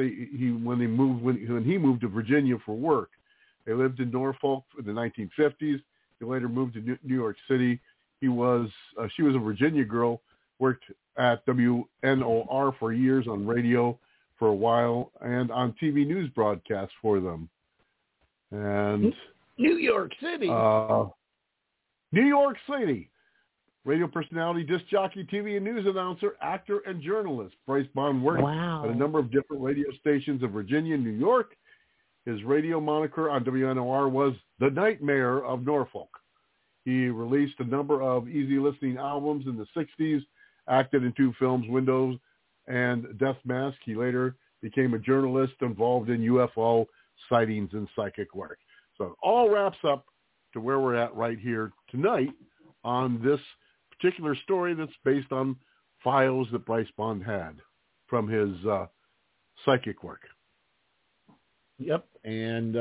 he moved to Virginia for work. They lived in Norfolk in the 1950s. He later moved to New York City. She was a Virginia girl, worked at WNOR for years on radio for a while and on TV news broadcasts for them. And New York City. New York City. Radio personality, disc jockey, TV and news announcer, actor, and journalist. Bryce Bond worked at a number of different radio stations in Virginia and New York. His radio moniker on WNOR was The Nightmare of Norfolk. He released a number of easy listening albums in the 60s, acted in 2 films, Windows and Death Mask. He later became a journalist involved in UFO sightings and psychic work. So it all wraps up to where we're at right here tonight on this particular story that's based on files that Bryce Bond had from his psychic work. Yep, and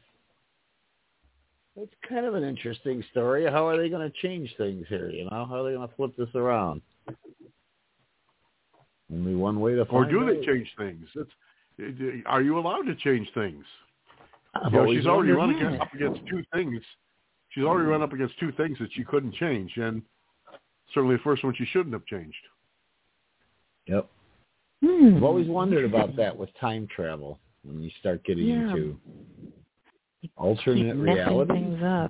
it's kind of an interesting story. How are they going to change things here? How are they going to flip this around? Only one way to find Or do out. they change things? Are you allowed to change things? She's already run up against 2 things. She's already run up against 2 things that she couldn't change, and certainly the first one she shouldn't have changed. Yep. I've always wondered about that with time travel when you start getting into alternate reality. Things up.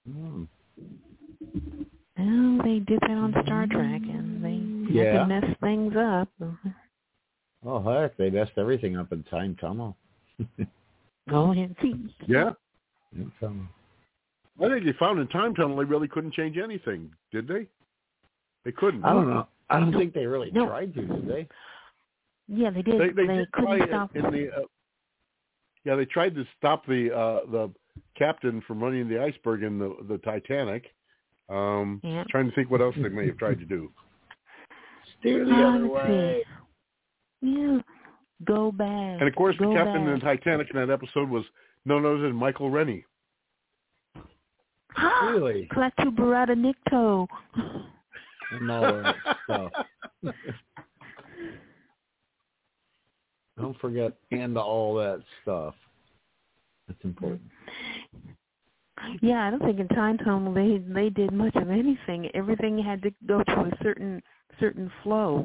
Well, they did that on Star Trek, and they had to mess things up. Oh, heck, they messed everything up in Time Tunnel. Oh, see. Yeah. I think they found in Time Tunnel they really couldn't change anything, did they? They couldn't. I don't know. I don't think they really tried to, did they? Yeah, they did. They couldn't stop. They tried to stop the captain from running the iceberg in the Titanic. Trying to think what else they may have tried to do. Steer the other way. Yeah. Go back. And of course, the captain in the Titanic in that episode was none other than Michael Rennie. Really? Klaatu Barada Nikto. And all that stuff. Don't forget and all that stuff. That's important. Yeah, I don't think in Time Tunnel they did much of anything. Everything had to go to a certain flow.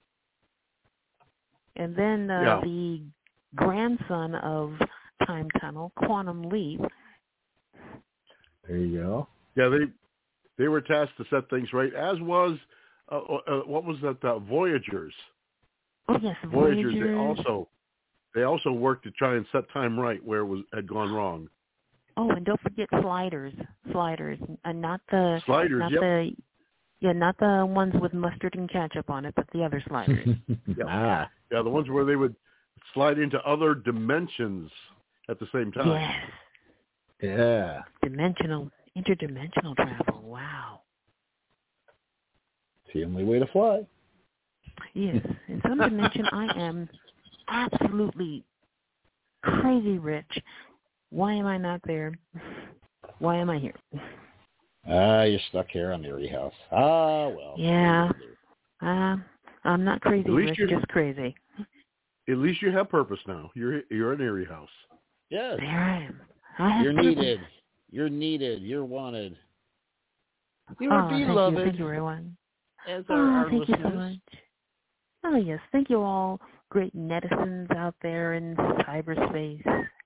And then the grandson of Time Tunnel, Quantum Leap. There you go. Yeah, they were tasked to set things right, as was, what was that, Voyagers. Oh, yes, Voyagers. they also worked to try and set time right where it had gone wrong. Oh, and don't forget sliders, and not the sliders. Not the ones with mustard and ketchup on it, but the other sliders. Yeah, the ones where they would slide into other dimensions at the same time. Yes. Yeah. Interdimensional travel. Wow. It's the only way to fly. Yes. In some dimension, I am absolutely crazy rich. Why am I not there? Why am I here? You're stuck here on Erie House. Well. Yeah. I'm not crazy rich, just crazy. At least you have purpose now. You're an Erie House. Yes. There I am. You're needed. You're needed. You're wanted. You are beloved. Thank you, everyone. As our thank listeners. You so much. Oh, yes. Thank you all, great netizens out there in cyberspace.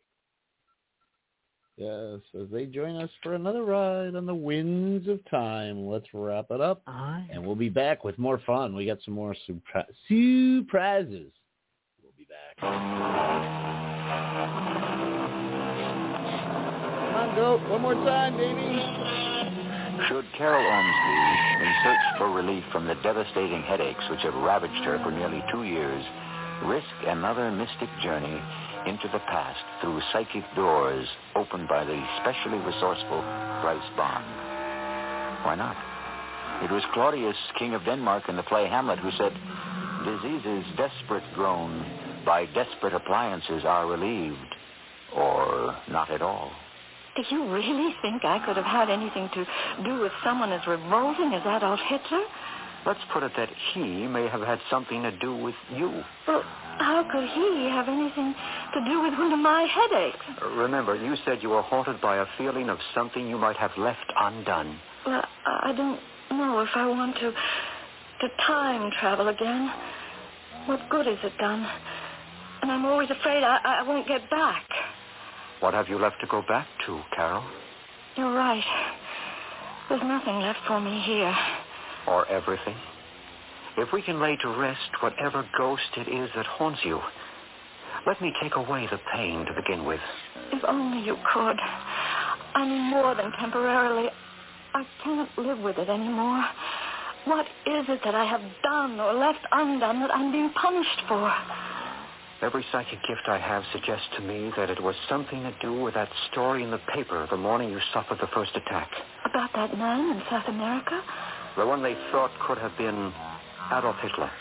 Yes, as they join us for another ride on the winds of time. Let's wrap it up, and we'll be back with more fun. We got some more surprises. We'll be back. Come on, Goat. One more time, baby. Should Carol Ormsby, in search for relief from the devastating headaches which have ravaged her for nearly 2 years, risk another mystic journey into the past through psychic doors opened by the specially resourceful Bryce Bond? Why not? It was Claudius, King of Denmark, in the play Hamlet, who said, "Diseases desperate grown by desperate appliances are relieved, or not at all." Do you really think I could have had anything to do with someone as revolting as Adolf Hitler? Let's put it that he may have had something to do with you. Well, how could he have anything to do with one of my headaches? Remember, you said you were haunted by a feeling of something you might have left undone. Well, I don't know if I want to time travel again. What good is it done? And I'm always afraid I won't get back. What have you left to go back to, Carol? You're right. There's nothing left for me here. Or everything? If we can lay to rest whatever ghost it is that haunts you, let me take away the pain to begin with. If only you could. I mean, more than temporarily. I can't live with it anymore. What is it that I have done or left undone that I'm being punished for? Every psychic gift I have suggests to me that it was something to do with that story in the paper the morning you suffered the first attack. About that man in South America? The one they thought could have been Adolf Hitler.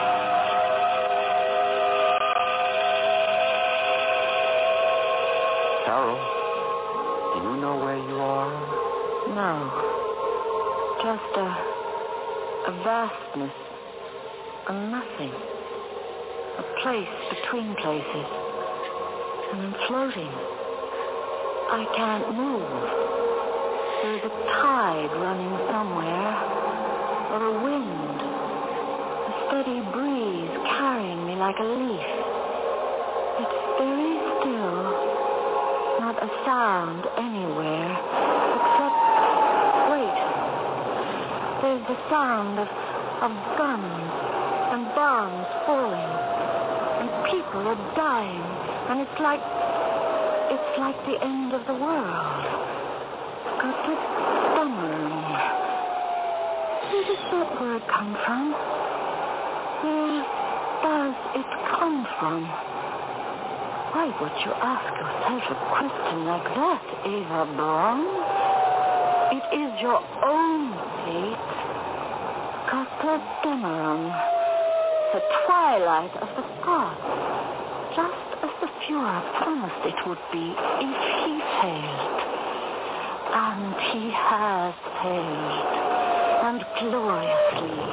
Carol, do you know where you are? No. Just a vastness. A nothing. A place between places. And I'm floating. I can't move. There's a tide running somewhere. Or a wind. A steady breeze carrying me like a leaf. It's very still. Not a sound anywhere. Except... wait. There's the sound of guns and bombs falling. People are dying, and it's like the end of the world. Götterdämmerung. Where does that word come from? Where does it come from? Why would you ask yourself a question like that, Eva Braun? It is your own fate. Götterdämmerung. The twilight of the gods, just as the Führer promised it would be if he failed. And he has failed, and gloriously.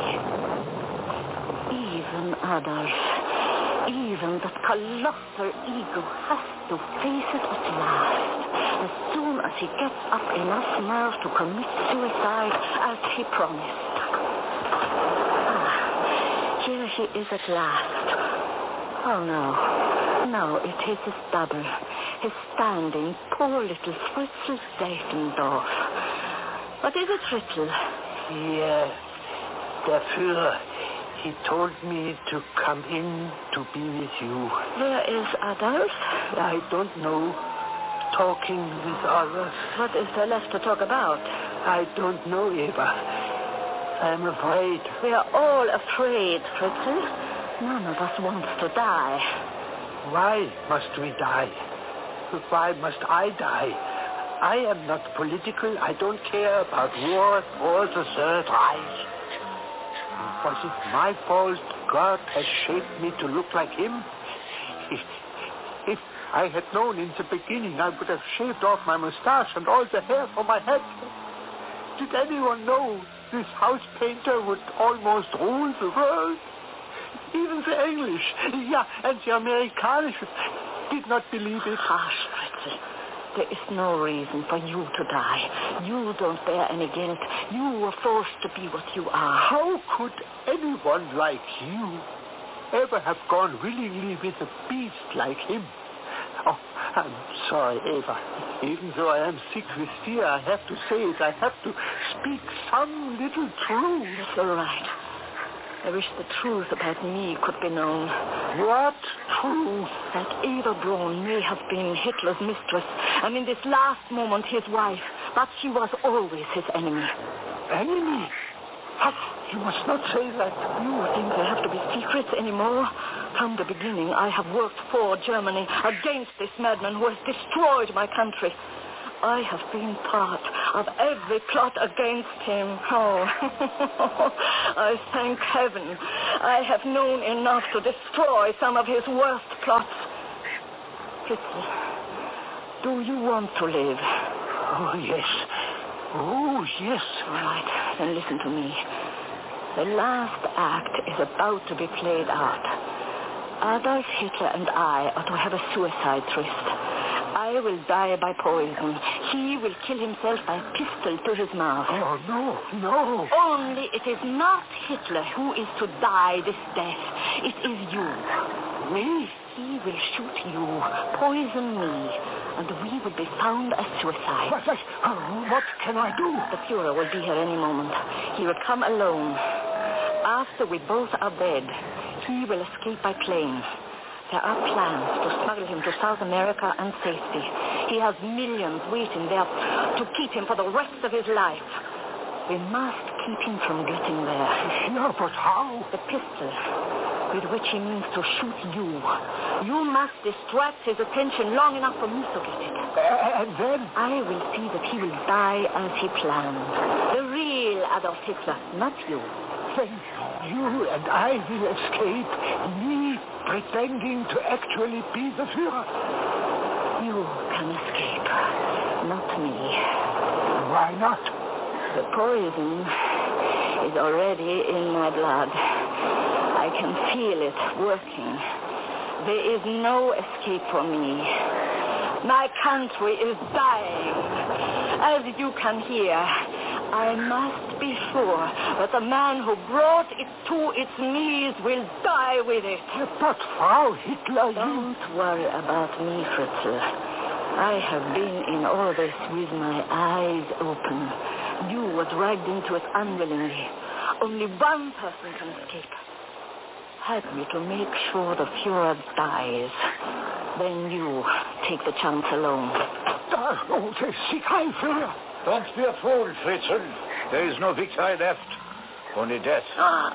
Even Adolf, even that colossal ego has to face it at last, as soon as he gets up enough nerve to commit suicide as he promised. Here he is at last. Oh, no, it is his double, his standing, poor little Fritzl Seifendorf. What is it, Fritzl? Yes, der Führer. He told me to come in to be with you. Where is Adolf? I don't know. Talking with others. What is there left to talk about? I don't know, Eva. I'm afraid. We are all afraid, Fritzl. None of us wants to die. Why must we die? Why must I die? I am not political. I don't care about war or the Third Reich. Was it my fault God has shaped me to look like him? If I had known in the beginning, I would have shaved off my mustache and all the hair from my head. Did anyone know this house painter would almost rule the world? Even the English, and the Americans did not believe it. Hush, Fritzl. There is no reason for you to die. You don't bear any guilt. You were forced to be what you are. How could anyone like you ever have gone willingly with a beast like him? Oh, I'm sorry, Eva. Even though I am sick with fear, I have to say it. I have to speak some little truth. It's all right. I wish the truth about me could be known. What truth? That Eva Braun may have been Hitler's mistress, and in this last moment his wife, but she was always his enemy. Enemy? You must not say that. You think there have to be secrets anymore? From the beginning, I have worked for Germany against this madman who has destroyed my country. I have been part of every plot against him. Oh, I thank heaven I have known enough to destroy some of his worst plots. Fritzl, do you want to live? Oh, yes. Oh, yes. All right, then listen to me. The last act is about to be played out. Adolf Hitler and I are to have a suicide tryst. I will die by poison. He will kill himself by a pistol to his mouth. Oh, no. Only it is not Hitler who is to die this death. It is you. Me? He will shoot you, poison me, and we will be found as suicides. What can I do? The Fuhrer will be here any moment. He will come alone. After we both are dead, he will escape by plane. There are plans to smuggle him to South America and safety. He has millions waiting there to keep him for the rest of his life. We must keep him from getting there. Yeah, but how? The pistol with which he means to shoot you. You must distract his attention long enough for me to get it. And then? I will see that he will die as he planned. The real Adolf Hitler, not you. Then you and I will escape, me pretending to actually be the Führer. You can escape, not me. Why not? The poison is already in my blood. I can feel it working. There is no escape for me. My country is dying. As you can hear, I must be sure that the man who brought it to its knees will die with it. But Frau Hitler, Don't worry about me, Fritzl. I have been in all this with my eyes open. You were dragged into it unwillingly. Only one person can escape. Help me to make sure the Führer dies. Then you take the chance alone. Oh, the sick Führer. Don't be a fool, Fritzl. There is no victory left. Only death.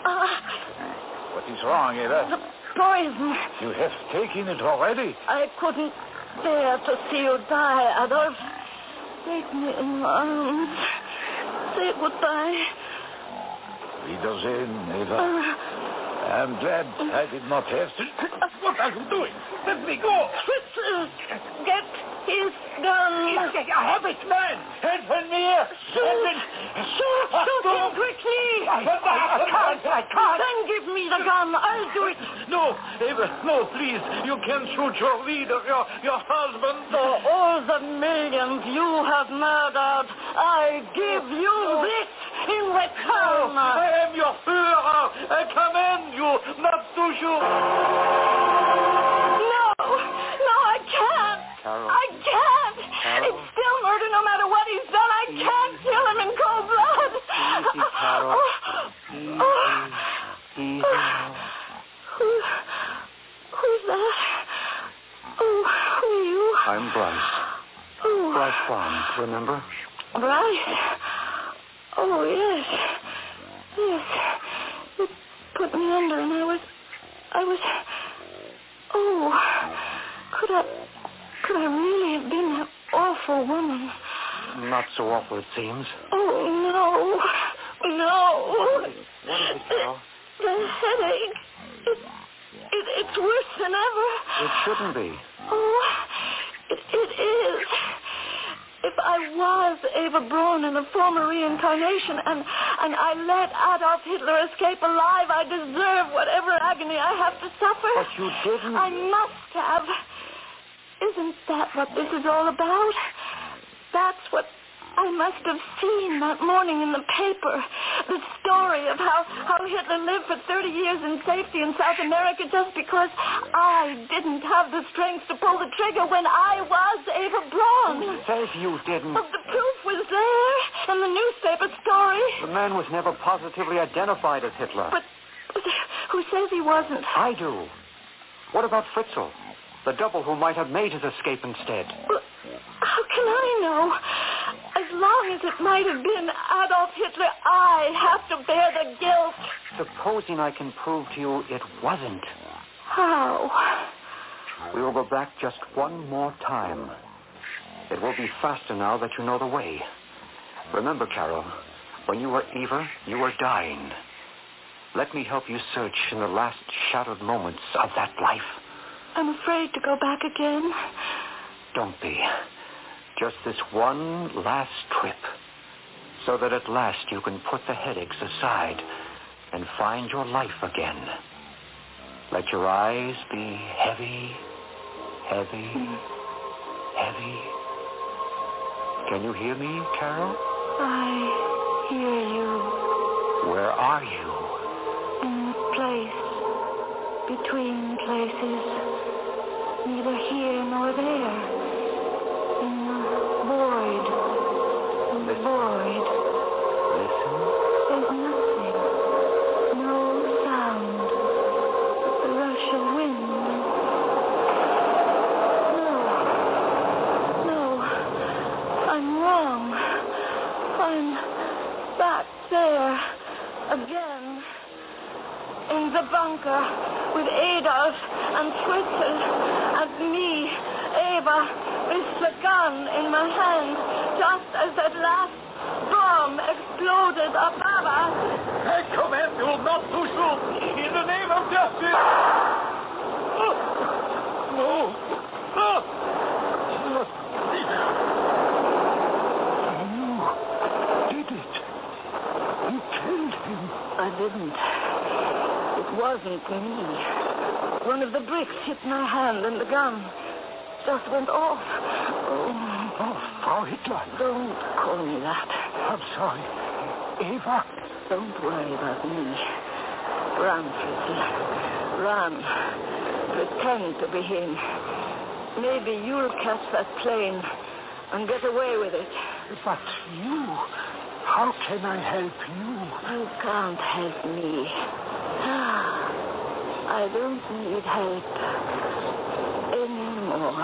What is wrong, Eva? The poison. You have taken it already. I couldn't bear to see you die, Adolf. Take me in your arms. Say goodbye. Wiedersehen, Eva. I'm glad I did not have to. What are you doing? Let me go. Fritzl, get his gun. I have it, man. Help me here. Shoot him quickly. I can't. Then give me the gun. I'll do it. No, Eva, no, please. You can't shoot your leader, your husband. For all the millions you have murdered, I give you this in return. No, I am your Führer. I command you not to shoot. No, I can't. Carol. I can't. Carol. It's still murder no matter what he's done. I can't kill him in cold blood. Easy, Carol. Easy. bomb, remember? Right. Oh, yes. Yes. It put me under, and I was... Oh, could I really have been that awful woman? Not so awful, it seems. Oh, no. No. What is it, Carol? The headache. It's worse than ever. It shouldn't be. Oh, it is. If I was Eva Braun in a former reincarnation and I let Adolf Hitler escape alive, I deserve whatever agony I have to suffer. But you didn't. I must have. Isn't that what this is all about? That's what I must have seen that morning in the paper. The story of how Hitler lived for 30 years in safety in South America just because I didn't have the strength to pull the trigger when I was Eva Braun. Who says you didn't? Well, the proof was there in the newspaper story. The man was never positively identified as Hitler. But who says he wasn't? I do. What about Fritzl? The double who might have made his escape instead. Well, how can I know? As long as it might have been Adolf Hitler, I have to bear the guilt. Supposing I can prove to you it wasn't. How? We will go back just one more time. It will be faster now that you know the way. Remember, Carol, when you were Eva, you were dying. Let me help you search in the last shattered moments of that life. I'm afraid to go back again. Don't be. Just this one last trip, so that at last you can put the headaches aside and find your life again. Let your eyes be heavy, heavy, heavy. Can you hear me, Carol? I hear you. Where are you? In a place between places, neither here nor there. Void. Listen. Void. Listen. There's nothing. No sound. The rush of wind. No. I'm wrong. I'm back there again. In the bunker with Adolf and Fritzl and me, Eva, with the gun in my hand, just as that last bomb exploded above us. I command you not to shoot in the name of justice. No. You did it. You killed him. I didn't. It wasn't me. One of the bricks hit my hand and the gun just went off. Oh, Frau Hitler. Don't call me that. I'm sorry. Eva? Don't worry about me. Run, Fritzl. Run. Pretend to be him. Maybe you'll catch that plane and get away with it. But you... How can I help you? You can't help me. I don't need help anymore.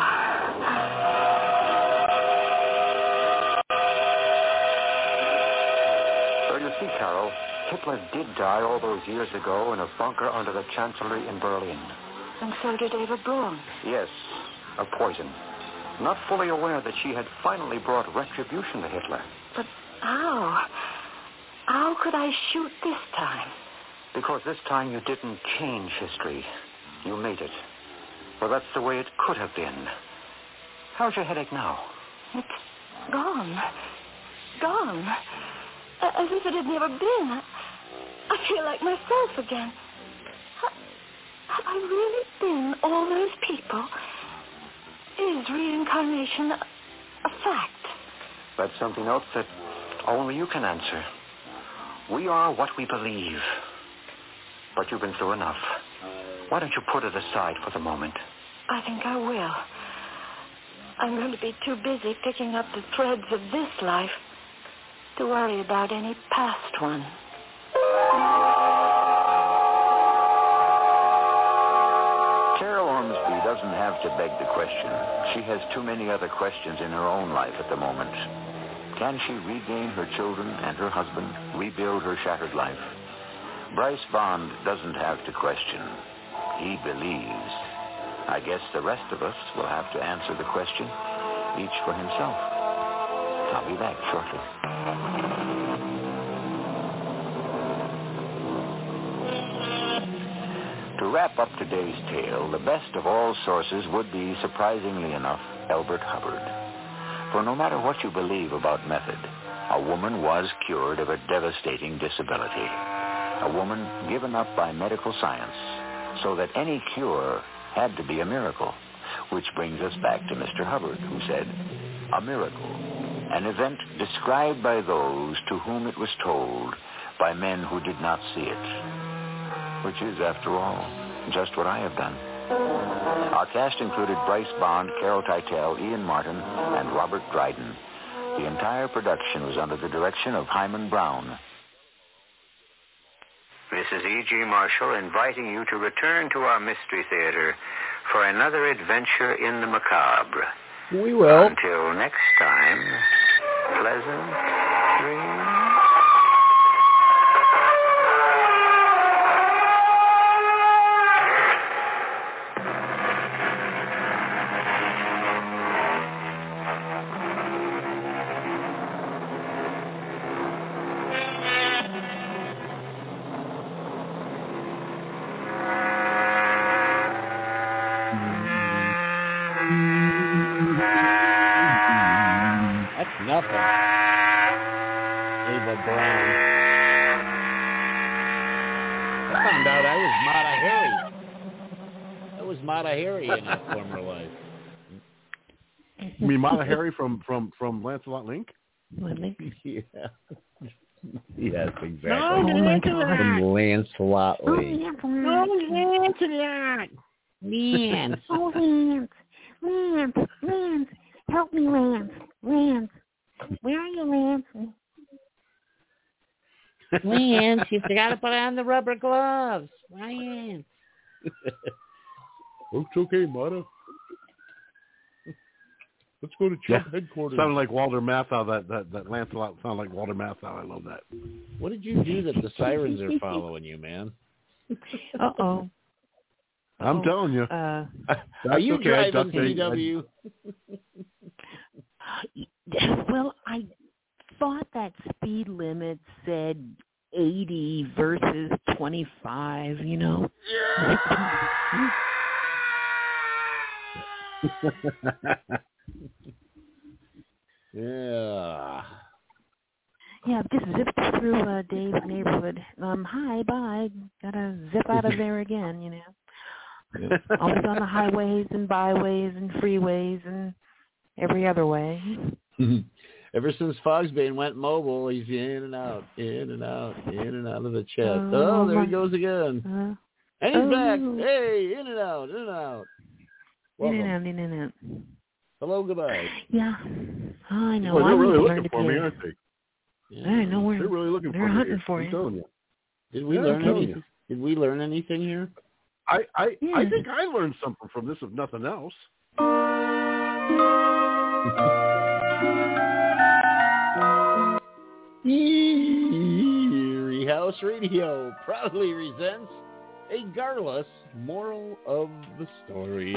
So you see, Carol, Hitler did die all those years ago in a bunker under the Chancellery in Berlin. And so did Eva Braun. Yes, a poison. Not fully aware that she had finally brought retribution to Hitler. But how? How could I shoot this time? Because this time you didn't change history. You made it. Well, that's the way it could have been. How's your headache now? It's gone. Gone. As if it had never been. I feel like myself again. Have I really been all those people? Is reincarnation a fact? That's something else that only you can answer. We are what we believe. But you've been through enough. Why don't you put it aside for the moment? I think I will. I'm going to be too busy picking up the threads of this life to worry about any past one. Carol Ormsby doesn't have to beg the question. She has too many other questions in her own life at the moment. Can she regain her children and her husband, rebuild her shattered life? Bryce Bond doesn't have to question. He believes. I guess the rest of us will have to answer the question, each for himself. I'll be back shortly. To wrap up today's tale, the best of all sources would be, surprisingly enough, Elbert Hubbard. For no matter what you believe about method, a woman was cured of a devastating disability. A woman given up by medical science, so that any cure had to be a miracle. Which brings us back to Mr. Hubbard, who said, a miracle, an event described by those to whom it was told by men who did not see it. Which is, after all, just what I have done. Our cast included Bryce Bond, Carol Teitel, Ian Martin, and Robert Dryden. The entire production was under the direction of Hyman Brown. This is E.G. Marshall inviting you to return to our Mystery Theater for another adventure in the macabre. We will. Until next time, pleasant dreams. Nothing. Ava Brown. I found out I was Mata Hari. I was Mata Hari in a former life. You mean Mata Hari from Lancelot Link? Yeah. Yes, exactly. Oh my God. From Lancelot Link. Oh, Lancelot. Lance. Oh, Lance. Help me, Lance. Where are you, Lance? Lance, you forgot to put on the rubber gloves. Lance. Oh, it's okay, Mata. Let's go to Trump headquarters. Sounded like Walter Matthau. That Lancelot sounded like Walter Matthau. I love that. What did you do that the sirens are following you, man? Uh-oh. I'm telling you. Are you driving CW? Well, I thought that speed limit said 80 versus 25, you know. Yeah. Yeah, I've just zipped through Dave's neighborhood. Hi, bye. Gotta zip out of there again, you know. Always on the highways and byways and freeways and every other way. Ever since Fogsbane went mobile, he's in and out of the chat. Oh, there he goes again. And he's back. Hey, in and out. Welcome. In and out. Hello, goodbye. Yeah. Oh, I know. Well, they're really looking for me, aren't they? Yeah. I know. They're really looking for me. They're hunting for you. I'm telling you. Did we learn anything? Did we learn anything here? I think I learned something from this, if nothing else. Eerie House Radio proudly resents a garrulous moral of the story.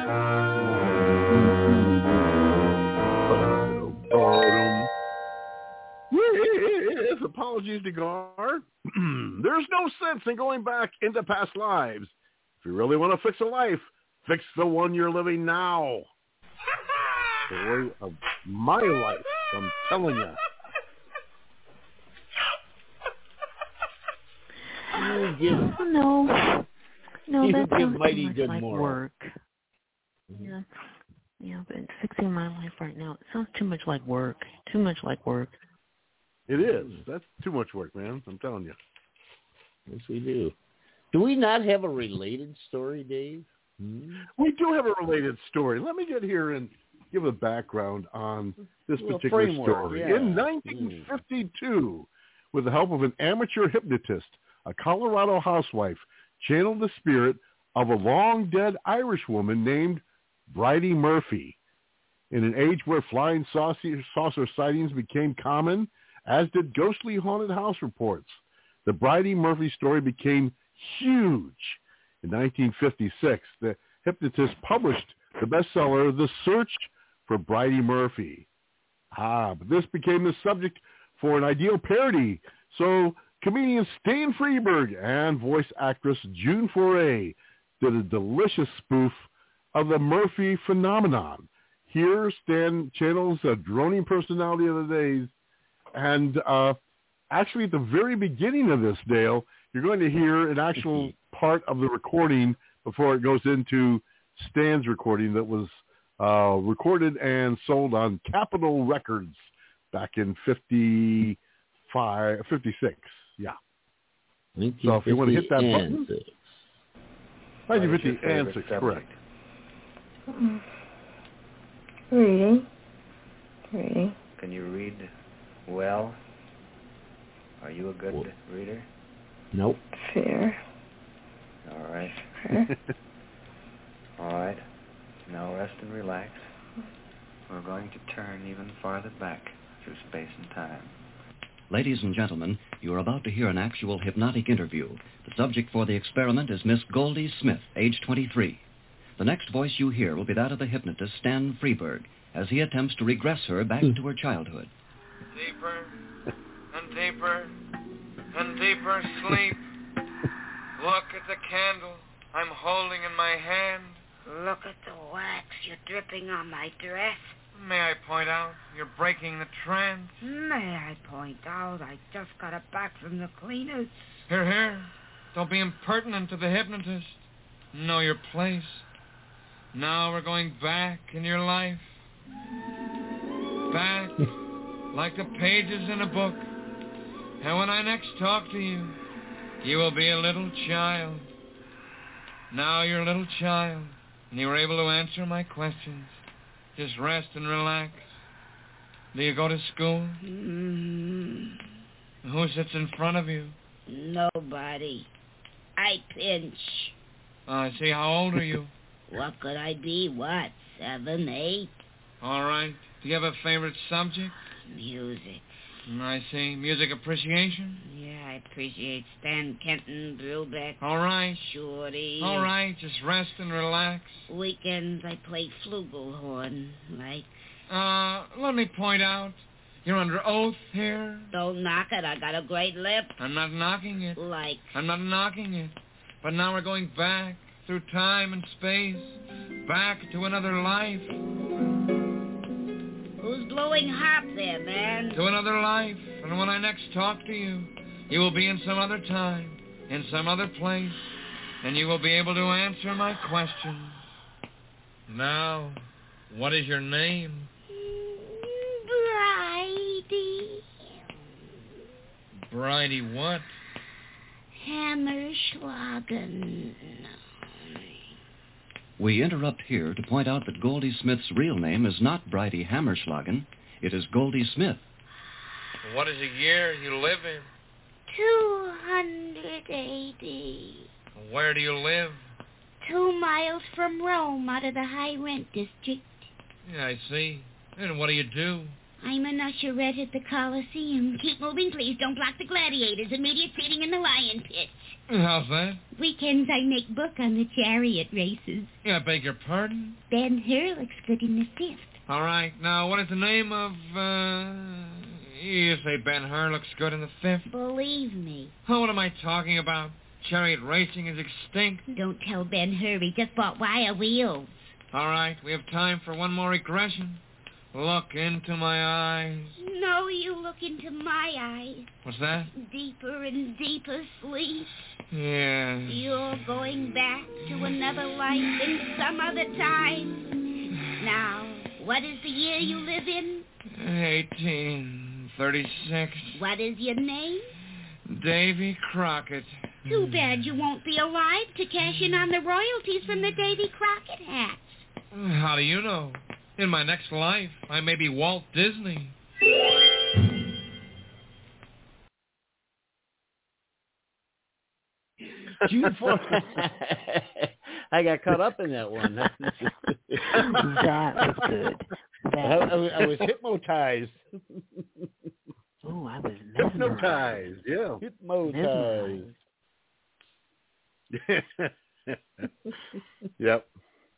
Yes, apologies to Gar. There's no sense in going back into past lives. If you really want to fix a life, fix the one you're living now. Story of my life, I'm telling you. No, that sounds mighty too much good like moral. work. Yeah, but fixing my life right now, it sounds too much like work. It is. That's too much work, man. I'm telling you. Yes, we do. Do we not have a related story, Dave? We do have a related story. Let me get here and give a background on this particular story. Yeah. In 1952, with the help of an amateur hypnotist, a Colorado housewife channeled the spirit of a long-dead Irish woman named Bridey Murphy. In an age where flying saucer sightings became common, as did ghostly haunted house reports, the Bridey Murphy story became huge. In 1956, the hypnotist published the bestseller, The Search for Bridey Murphy. But this became the subject for an ideal parody, so comedian Stan Freberg and voice actress June Foray did a delicious spoof of the Murphy phenomenon. Here, Stan channels a droning personality of the days, and actually at the very beginning of this, Dale, you're going to hear an actual part of the recording before it goes into Stan's recording that was recorded and sold on Capitol Records back in 56. Yeah. So if you want to hit that button. 1950 and 6, correct. Reading. Can you read well? Are you a good reader? Nope. Fair. All right. All right. Now rest and relax. We're going to turn even farther back through space and time. Ladies and gentlemen, you are about to hear an actual hypnotic interview. The subject for the experiment is Miss Goldie Smith, age 23. The next voice you hear will be that of the hypnotist Stan Freberg, as he attempts to regress her back to her childhood. Deeper and deeper and deeper sleep. Look at the candle I'm holding in my hand. Look at the wax you're dripping on my dress. May I point out you're breaking the trance? May I point out I just got it back from the cleaners? Here. Don't be impertinent to the hypnotist. Know your place. Now we're going back in your life. Back like the pages in a book. And when I next talk to you, you will be a little child. Now you're a little child, and you were able to answer my questions. Just rest and relax. Do you go to school? Who sits in front of you? Nobody. I pinch. I see. How old are you? What could I be? 7, 8? All right. Do you have a favorite subject? Music. I see. Music appreciation? Yeah, I appreciate Stan Kenton, Brubeck. All right. Shorty. All right. Just rest and relax. Weekends I play flugelhorn, like. Let me point out. You're under oath here. Don't knock it. I got a great lip. I'm not knocking it. Like. I'm not knocking it. But now we're going back through time and space, back to another life. Who's blowing hot there, man? To another life. And when I next talk to you, you will be in some other time, in some other place, and you will be able to answer my questions. Now, what is your name? Bridey. Bridey what? Hammerschlagen. We interrupt here to point out that Goldie Smith's real name is not Bridey Hammerschlagen. It is Goldie Smith. What is the year you live in? 280. Where do you live? 2 miles from Rome, out of the high-rent district. Yeah, I see. And what do you do? I'm an usherette at the Coliseum. Keep moving, please. Don't block the gladiators. Immediate seating in the lion pit. How's that? Weekends I make book on the chariot races. Yeah, I beg your pardon? Ben Hur looks good in the 5th. All right. Now, what is the name of, you say Ben Hur looks good in the 5th? Believe me. Oh, what am I talking about? Chariot racing is extinct. Don't tell Ben Hur. He just bought wire wheels. All right. We have time for one more regression. Look into my eyes. No, you look into my eyes. What's that? Deeper and deeper sleep. Yeah. You're going back to another life in some other time. Now, what is the year you live in? 1836. What is your name? Davy Crockett. Too bad you won't be alive to cash in on the royalties from the Davy Crockett hats. How do you know? In my next life, I may be Walt Disney. June 4th. I got caught up in that one. That was good. I was hypnotized. Oh, I was hypnotized. Yeah. Hypnotized. Yep.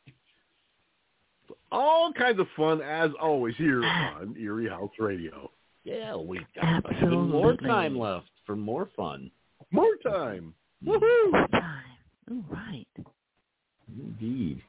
All kinds of fun, as always, here on Erie House Radio. Yeah, we got even more time left for more fun. More time. Woohoo! More time. All right. Indeed.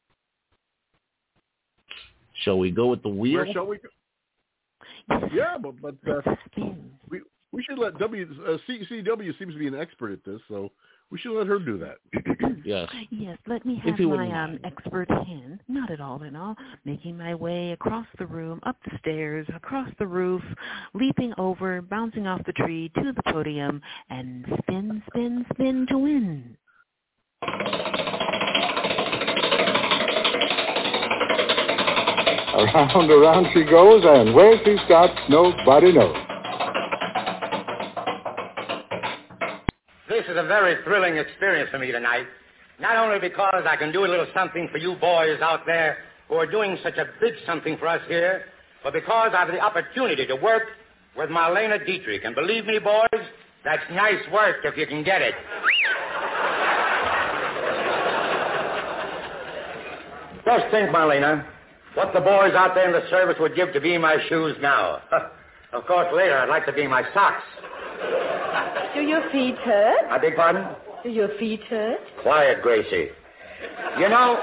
Shall we go with the wheel? Where shall we go? Yeah, but we should let CCW seems to be an expert at this, so we should let her do that. Yes. Yes, let me have my expert hand, not at all making my way across the room, up the stairs, across the roof, leaping over, bouncing off the tree to the podium, and spin, spin, spin to win. Around, around she goes, and where she stops, nobody knows. This is a very thrilling experience for me tonight. Not only because I can do a little something for you boys out there who are doing such a big something for us here, but because I have the opportunity to work with Marlena Dietrich. And believe me, boys, that's nice work if you can get it. Just think, Marlena, what the boys out there in the service would give to be in my shoes now. Of course, later I'd like to be in my socks. Do your feet hurt? I beg pardon? Do your feet hurt? Quiet, Gracie. You know,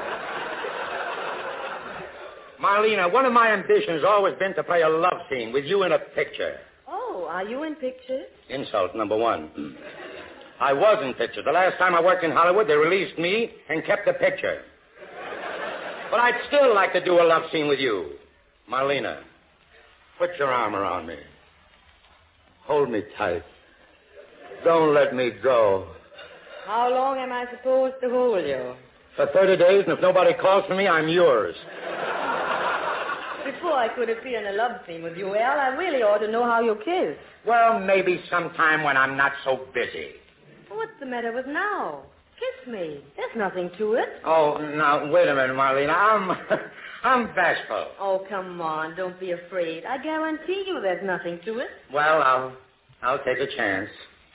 Marlena, one of my ambitions has always been to play a love scene with you in a picture. Oh, are you in pictures? Insult number one. I was in pictures. The last time I worked in Hollywood, they released me and kept the picture. But I'd still like to do a love scene with you. Marlena, put your arm around me. Hold me tight. Don't let me go. How long am I supposed to hold you? For 30 days, and if nobody calls for me, I'm yours. Before I could appear in a love scene with you, Al, I really ought to know how you kiss. Well, maybe sometime when I'm not so busy. What's the matter with now? Kiss me. There's nothing to it. Oh, now, wait a minute, Marlena. I'm bashful. Oh, come on. Don't be afraid. I guarantee you there's nothing to it. Well, I'll take a chance.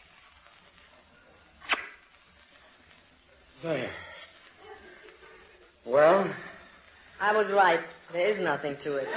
There. Well? I was right. There is nothing to it.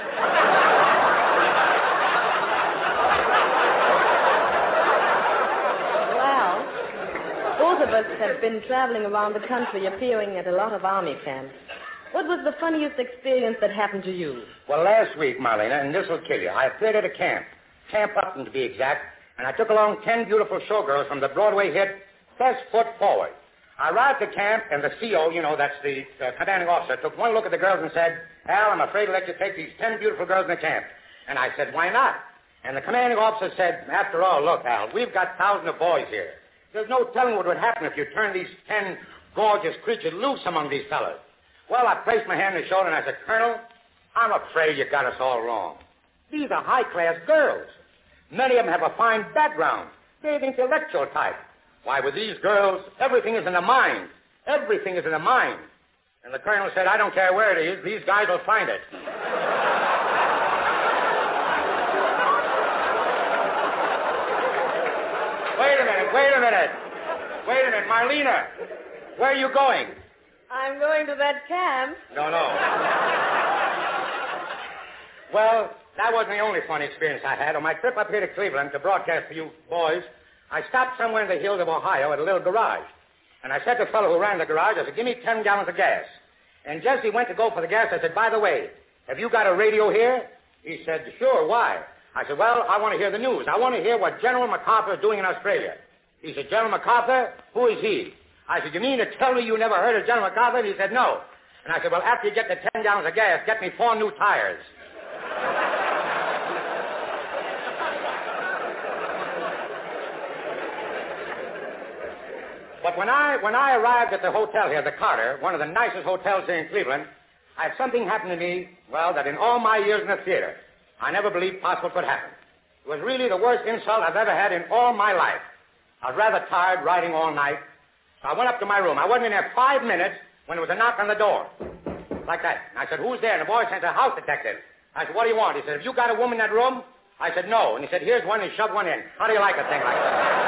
Well, both of us have been traveling around the country appearing at a lot of army camps. What was the funniest experience that happened to you? Well, last week, Marlena, and this will kill you, I appeared at a camp, Camp Upton to be exact, and I took along 10 beautiful showgirls from the Broadway hit First Foot Forward. I arrived at camp, and the CO, that's the commanding officer, took one look at the girls and said, Al, I'm afraid to let you take these 10 beautiful girls in the camp. And I said, why not? And the commanding officer said, after all, look, Al, we've got thousands of boys here. There's no telling what would happen if you turned these 10 gorgeous creatures loose among these fellas. Well, I placed my hand on his shoulder, and I said, Colonel, I'm afraid you got us all wrong. These are high-class girls. Many of them have a fine background. They're the intellectual type. Why, with these girls, everything is in the mind. Everything is in the mind. And the colonel said, I don't care where it is. These guys will find it. Wait a minute. Marlena, where are you going? I'm going to that camp. No. Well, that wasn't the only funny experience I had. On my trip up here to Cleveland to broadcast for you boys, I stopped somewhere in the hills of Ohio at a little garage. And I said to the fellow who ran the garage, I said, give me 10 gallons of gas. And just as he went to go for the gas, I said, by the way, have you got a radio here? He said, sure, why? I said, well, I want to hear the news. I want to hear what General MacArthur is doing in Australia. He said, General MacArthur? Who is he? I said, you mean to tell me you never heard of General MacArthur? And he said, no. And I said, well, after you get the 10 gallons of gas, get me 4 new tires. But when I arrived at the hotel here, the Carter, one of the nicest hotels here in Cleveland, I had something happen to me, well, that in all my years in the theater, I never believed possible could happen. It was really the worst insult I've ever had in all my life. I was rather tired riding all night, So I went up to my room. I wasn't in there 5 minutes when there was a knock on the door. Like that. And I said, who's there? And the boy said, a house detective. I said, what do you want? He said, have you got a woman in that room? I said, no. And he said, here's one. And he shoved one in. How do you like a thing like that?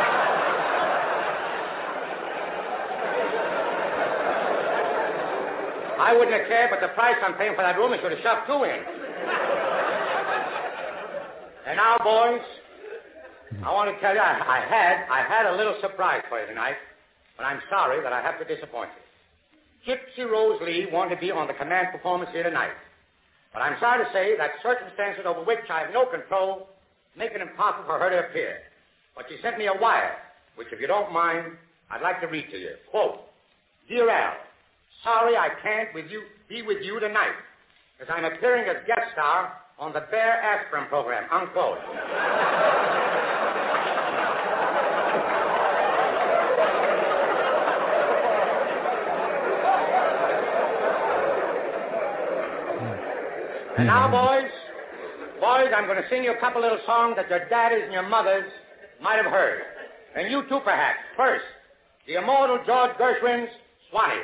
I wouldn't have cared, but the price I'm paying for that room, he should have shoved two in. And now, boys, I want to tell you, I had a little surprise for you tonight, but I'm sorry that I have to disappoint you. Gypsy Rose Lee wanted to be on the command performance here tonight. But I'm sorry to say that circumstances over which I have no control make it impossible for her to appear. But she sent me a wire, which, if you don't mind, I'd like to read to you. Quote, Dear Al, sorry I can't be with you tonight, as I'm appearing as guest star on the Bear Aspirin program, unquote. And now, boys, I'm going to sing you a couple little songs that your daddies and your mothers might have heard. And you too, perhaps. First, the immortal George Gershwin's Swanee.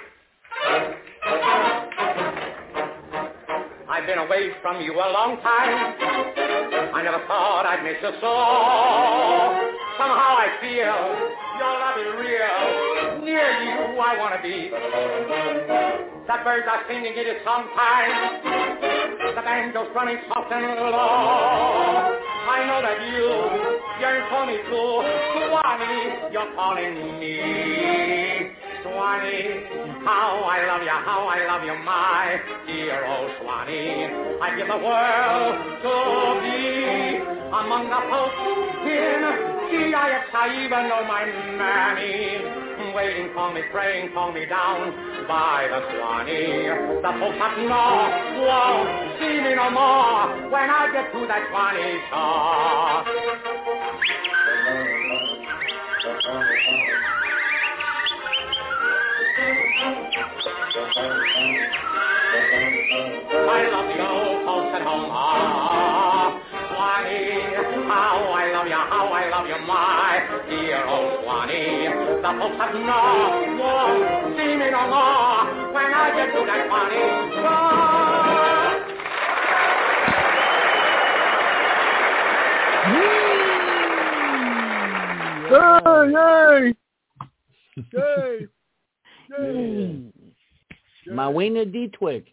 I've been away from you a long time. I never thought I'd miss you so. Somehow I feel your love is real. Near you I want to be. The birds are singing in its songtime. The banjo's running soft and low. I know that you yearn for me too. Swanee, you're calling me. Swanee, how I love you, my dear old Swanee. I'd give the world to be among the folks in GIX. I even know my mammy waiting for me, praying for me down by the Swanee. The folks up north won't see me no more when I get to that Swanee shore. I love the old folks at home, Swanee, how I love you, my dear old Swanee. The folks up north won't see me no more when I get to that Swanee shore. Yay! Yay! Mawina Ditwig.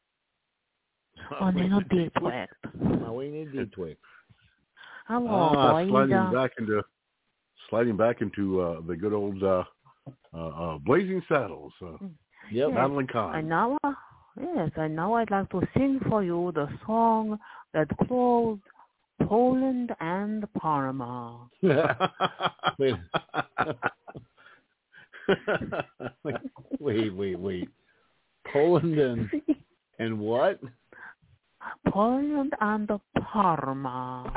Mawina Ditwig. Mawina Ditwig. Hello, sliding back into the good old Blazing Saddles. Yep. Madeline Kahn. And now, and now I'd like to sing for you the song that closed Poland and Parma. Wait. Poland and what? Poland and Parma.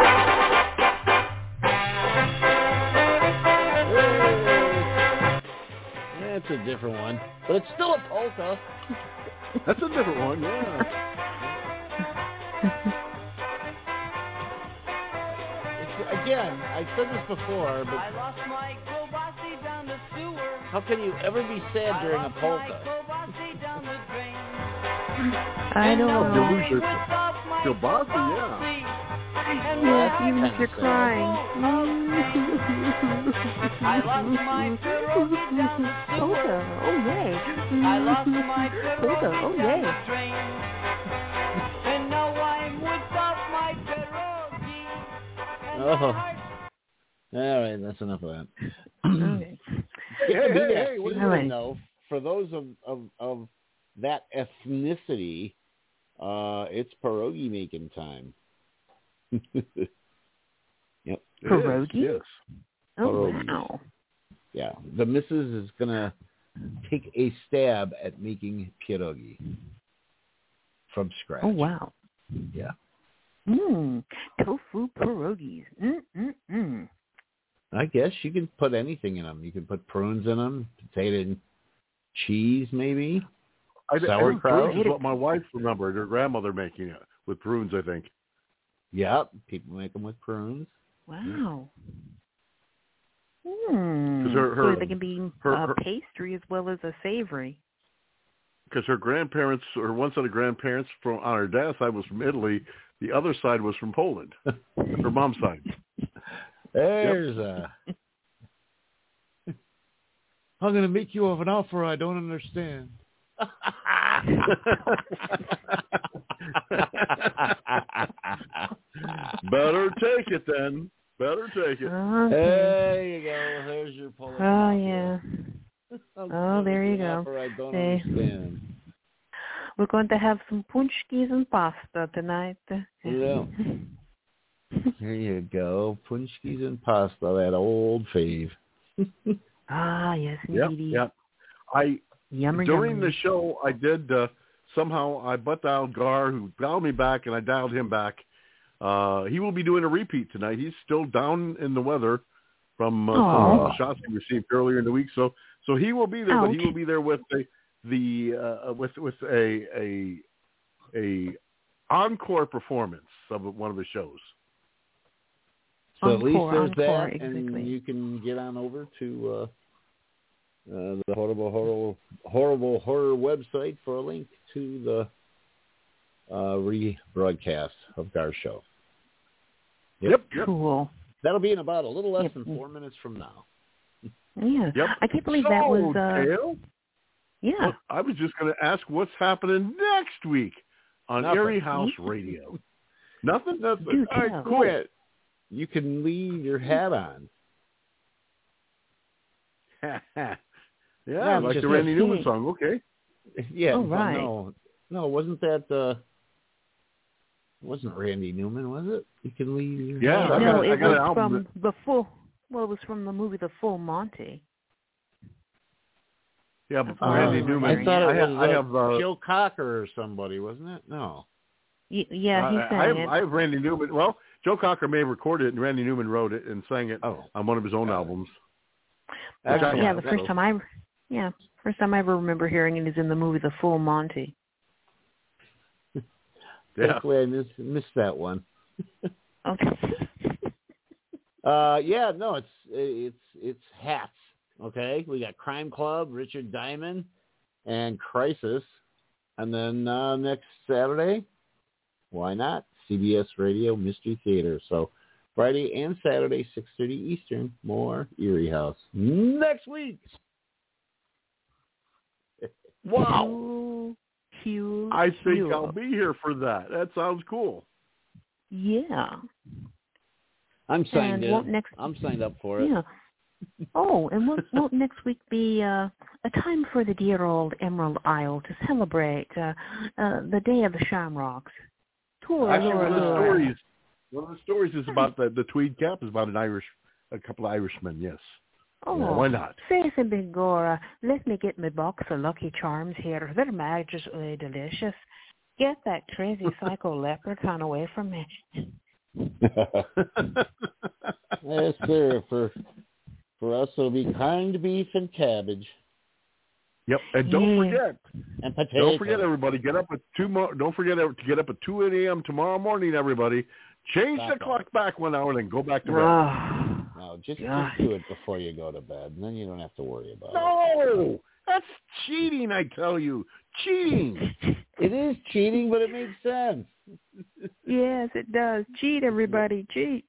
That's a different one, but it's still a polka. That's a different one, yeah. Again, I said this before, but I lost my kielbasa down the sewer. How can you ever be sad during a polka? I don't know. You lose your kielbasa, yeah. Yes, even if you're crying. I lost my pierogi down the sewer. Polka, oh yay. I lost my pierogi Polka, oh down yay. the drain. And now I'm without my pierogi. All right, that's enough of that. Okay. Hey, what do you know? For those of that ethnicity, it's pierogi making time. Yep. Pierogi? Yes. Oh, Pierogi. wow. Yeah, the missus is gonna take a stab at making pierogi from scratch. Oh, wow. Yeah. Tofu pierogies. I guess you can put anything in them. You can put prunes in them, potato and cheese, maybe. Sauerkraut. Prunes is what my wife remembered her grandmother making it with prunes, I think. Yep, people make them with prunes. Wow. So they can be pastry as well as a savory. Because her grandparents, or one set of grandparents on her dad's side was from Italy. The other side was from Poland. Her mom's side. There's I'm going to make you an offer I don't understand. Better take it then. Better take it. Okay. There you go. There's your Polish. Oh, yeah. Oh, there you go. I don't understand. We're going to have some punchkis and pasta tonight. Yeah. There you go. Punchkis and pasta, that old fave. Yes, indeed. Yep. During the show, I did somehow I butt dialed Gar, who dialed me back, and I dialed him back. He will be doing a repeat tonight. He's still down in the weather from some shots he received earlier in the week, so he will be there. But he will be there with a encore performance of one of his shows. So at least there's that, exactly. And you can get on over to the Horrible Horror website for a link to the rebroadcast of Gar's show. Yep. Cool. That'll be in about a little less than 4 minutes from now. Yeah. Yep. I can't believe that was... Dale, yeah. I was just going to ask what's happening next week on Erie House Radio. Nothing? All right, cool. You can leave your hat on. Yeah, like the Randy Newman song. Okay. Yeah. Oh, right. No, wasn't that... wasn't Randy Newman, was it? You can leave your hat on. No, it was from the full... Well, it was from the movie The Full Monty. Yeah, but Randy Newman... I thought it was Joe Cocker or somebody, wasn't it? No. Yeah, he sang it. I have Randy Newman. Well, Joe Cocker may have recorded it, and Randy Newman wrote it and sang it on one of his own albums. The first time I ever remember hearing it is in the movie The Full Monty. Hopefully I missed that one. Okay. It's hats. Okay, we got Crime Club, Richard Diamond, and Crisis, and then next Saturday, why not? CBS Radio Mystery Theater. So Friday and Saturday, 6:30 Eastern, more Erie House next week. Wow! I think I'll be here for that. That sounds cool. Yeah. I'm signed in. I'm signed up for it. Yeah. Oh, and won't next week be a time for the dear old Emerald Isle to celebrate the Day of the Shamrocks? Actually, one of the stories is about the tweed cap is about a couple of Irishmen. Yes. Oh, why not? Faith and Bingora, let me get my box of Lucky Charms here. They're magically delicious. Get that crazy psycho leprechaun away from me. Yes, sir. For us, it'll be canned beef and cabbage. Yep, and don't forget. And potatoes. Don't forget, everybody. Don't forget to get up at 2 a.m. tomorrow morning, everybody. Change the clock back 1 hour and then go back to bed. No, just do it before you go to bed, and then you don't have to worry about it. No! That's cheating, I tell you. Cheating. It is cheating, but it makes sense. Yes, it does. Cheat, everybody. Cheat.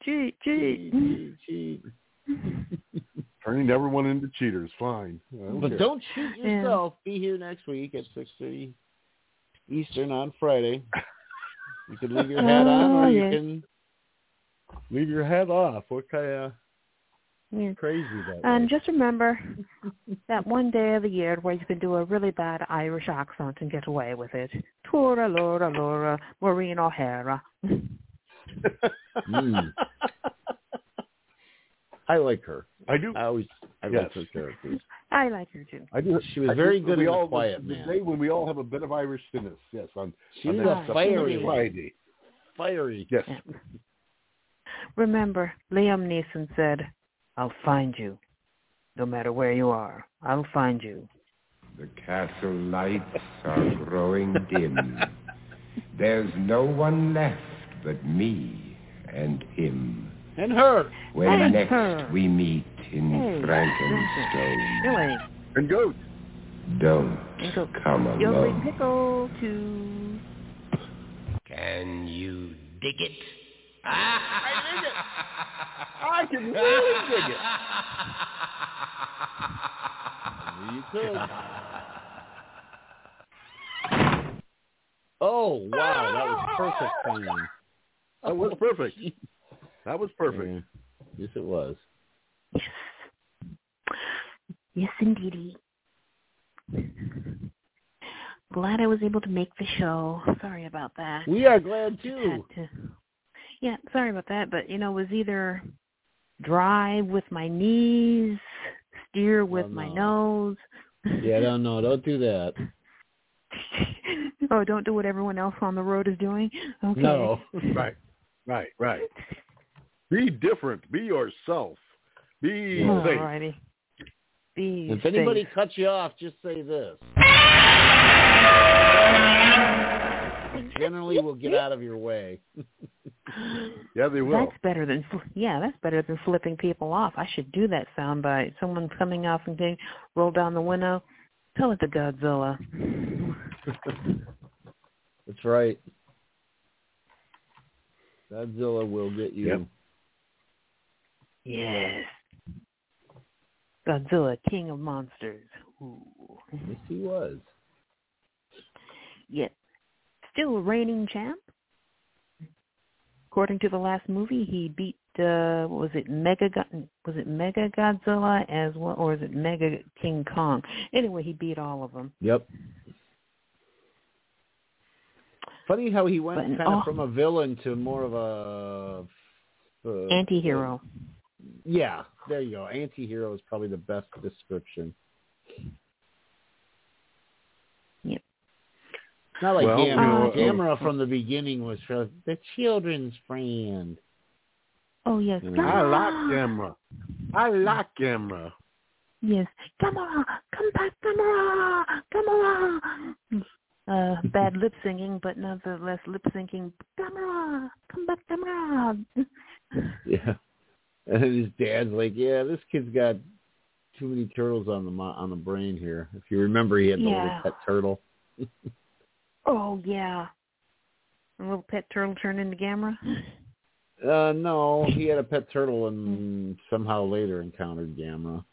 Turning everyone into cheaters. Fine. But don't cheat yourself. Be here next week at 6:30 Eastern on Friday. You can leave your hat on, or you can leave your hat off. What kind of crazy that And was. just remember that one day of the year where you can do a really bad Irish accent and get away with it. Tora, Laura, Maureen O'Hara. I like her. I do. I like her characters. I like her too. I do. She was very good in Quiet Man. The day when we all have a bit of Irishness. Yes, she's a fiery Friday. Fiery. Yes. Yeah. Remember, Liam Neeson said, "I'll find you, no matter where you are. I'll find you." The castle lights are growing dim. There's no one left but me and him. And her. When next we meet in Frankenstone. Really? And Goat. Don't come Yodeling alone. Pickle to... Can you dig it? I dig it. I can really dig it. You could. Oh, wow. That was perfect timing. That was perfect. That was perfect. Yeah. Yes, it was. Yes, indeedy. Glad I was able to make the show. Sorry about that. We are glad, too. Yeah, sorry about that, but, it was either drive with my knees, steer with my nose. Yeah, don't do that. Oh, don't do what everyone else on the road is doing? Okay. No. Right. Be different. Be yourself. Be safe. Alrighty. If anybody cuts you off, just say this. Generally, we'll get out of your way. Yeah, they will. That's better than flipping people off. I should do that soundbite. Someone coming off and saying, roll down the window, tell it to Godzilla. That's right. Godzilla will get you. Yep. Yes. Godzilla, king of monsters. Ooh. Yes, he was. Yet, still a reigning champ. According to the last movie, he beat was it Mega Godzilla as well, or is it Mega King Kong? Anyway, he beat all of them. Yep. Funny how he went kind of from a villain to more of a anti-hero. Yeah, there you go. Anti-hero is probably the best description. Yep. Not like Gamera. Gamera from the beginning was the children's friend. Oh, yes. I like Gamera. Yes. Gamera! Come back, Gamera! Gamera! Bad lip singing, but nonetheless lip syncing. Gamera! Come back, Gamera! Yeah. And his dad's like, yeah, this kid's got too many turtles on the brain here. If you remember, he had the little pet turtle. Oh, yeah. A little pet turtle turned into Gamera? No, he had a pet turtle and somehow later encountered Gamera.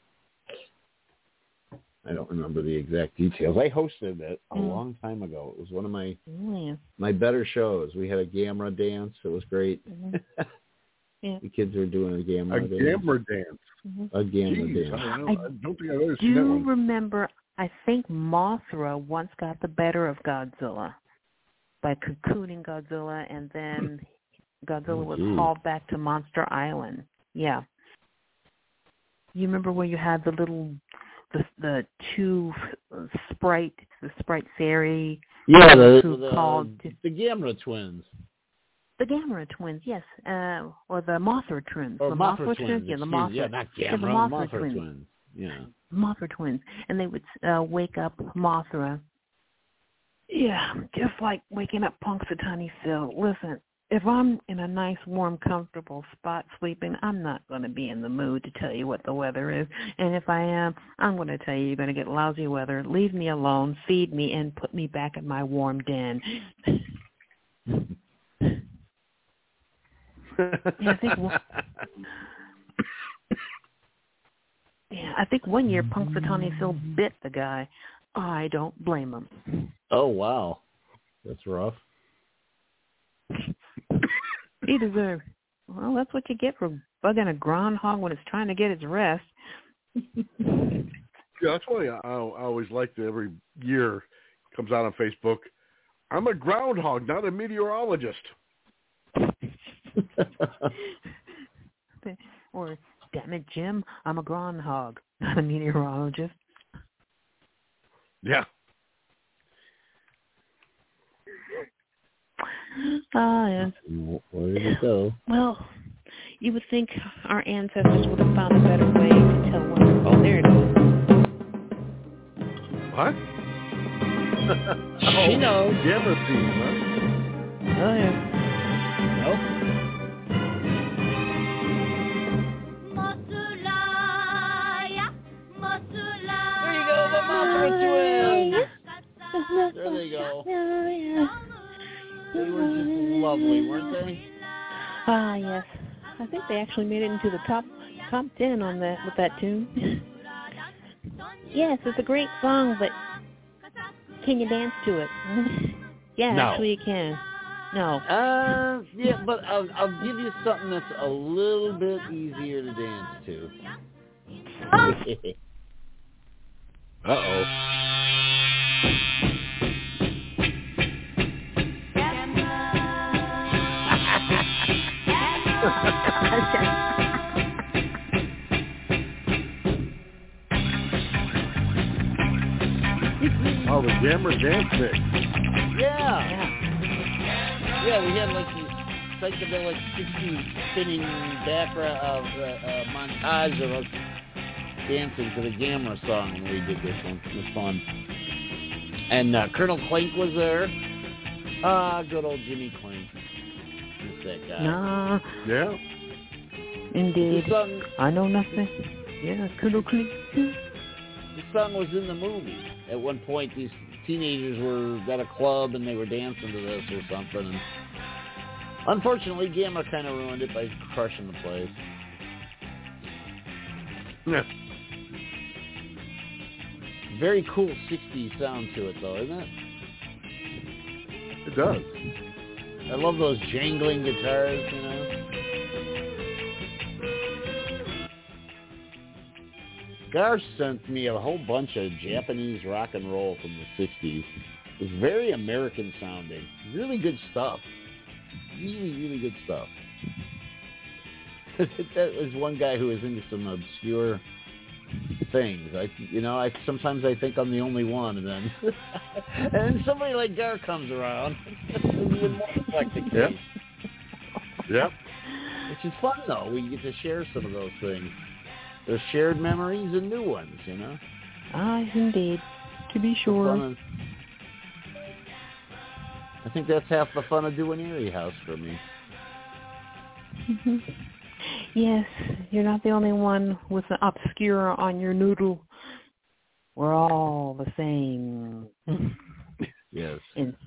I don't remember the exact details. I hosted it a long time ago. It was one of my better shows. We had a Gamera dance. It was great. Yeah. The kids were doing a Gamera dance. Gamera dance. A Gamera dance. I don't think I've ever seen that one. Do remember, I think Mothra once got the better of Godzilla by cocooning Godzilla, and then Godzilla was hauled back to Monster Island. Yeah. You remember where you had the little, the two sprite fairy? Yeah, the Gamera twins. The Gamera twins, yes, or the Mothra twins. Or the Mothra twins. Yeah, the Mothra. Yeah, not Gamera. Yeah, the Mothra twins. Yeah. Mothra twins, and they would wake up Mothra. Yeah, just like waking up Punxsutawney Phil. Listen, if I'm in a nice, warm, comfortable spot sleeping, I'm not going to be in the mood to tell you what the weather is. And if I am, I'm going to tell you you're going to get lousy weather. Leave me alone, feed me, and put me back in my warm den. I think one year Punxsutawney Phil bit the guy. I don't blame him. Oh, wow. That's rough. He deserved. Well, that's what you get for bugging a groundhog when it's trying to get its rest. Yeah, that's why I always like to every year comes out on Facebook. I'm a groundhog, not a meteorologist. Or, damn it, Jim, I'm a groundhog, not a meteorologist. Yeah. Yes. Where did it go? Well, you would think our ancestors would have found a better way to tell when. Oh, there it is. What? She knows. Gamera theme, huh? Oh, yeah. Nope. There they go. They were just lovely, weren't they? Ah, yes. I think they actually made it into the top 10 on that with that tune. Yes, it's a great song, but can you dance to it? Yeah, No. Actually you can. No. Yeah, but I'll give you something that's a little bit easier to dance to. Uh-oh. Oh, the Jammer Dance Mix. Yeah, we had like these psychedelic 60s spinning background montage of us dancing to the Gamma song when we did this one. It was fun. And Colonel Clink was there. Good old Jimmy Clink. Who's that guy? Nah. Yeah. Indeed. I know nothing. Yeah, Colonel Clink. The song was in the movie. At one point, these teenagers were at a club and they were dancing to this or something. And unfortunately, Gamma kind of ruined it by crushing the place. Yeah. Very cool 60s sound to it, though, isn't it? It does. I love those jangling guitars, you know. Gar sent me a whole bunch of Japanese rock and roll from the 60s. It's very American sounding. Really good stuff. Really, really good stuff. That was one guy who was into some obscure things. Sometimes I think I'm the only one, and then and then somebody like Gar comes around. Even more eclectic. Yep. Yep. Which is fun, though. We get to share some of those things. There's shared memories and new ones, you know? Ah, indeed. To be sure. I think that's half the fun of doing Erie House for me. Mm-hmm. Yes, you're not the only one with the obscure on your noodle. We're all the same. Yes.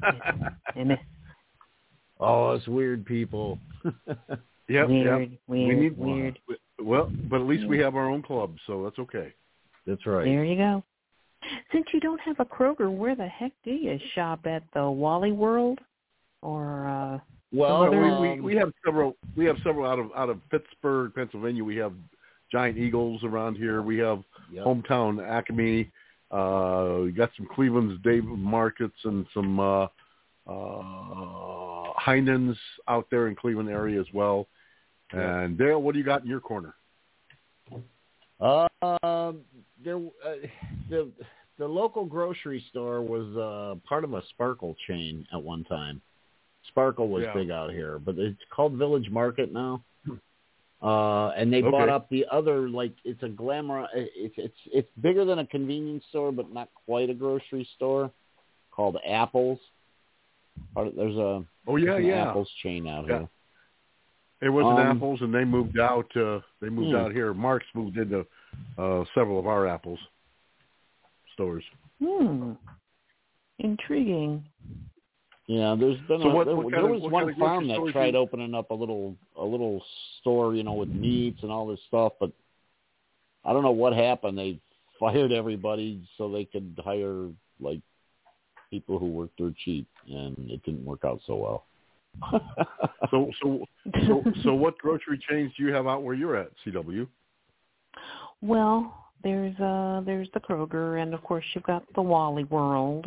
Oh, it's weird people. Yep. Weird. We need weird. Well, but at least we have our own club, so that's okay. That's right. There you go. Since you don't have a Kroger, where the heck do you shop at? The Wally World, or we have several. We have several out of Pittsburgh, Pennsylvania. We have Giant Eagles around here. We have Hometown Acme. We got some Cleveland's Dave Markets and some Heinen's out there in Cleveland area as well. And Dale, what do you got in your corner? The local grocery store was part of a Sparkle chain at one time. Sparkle was big out here, but it's called Village Market now. And they bought up the other, like, it's a glamour. It's bigger than a convenience store, but not quite a grocery store, called Apples. There's an Apples chain out here. It was an Apples, and they moved out. Out here. Mark's moved into several of our Apples stores. Intriguing. Yeah, there's been there was one farm that tried opening up a little store, you know, with meats and all this stuff, but I don't know what happened. They fired everybody so they could hire like people who worked there cheap, and it didn't work out so well. So what grocery chains do you have out where you're at, CW? Well, there's the Kroger, and of course you've got the Wally World,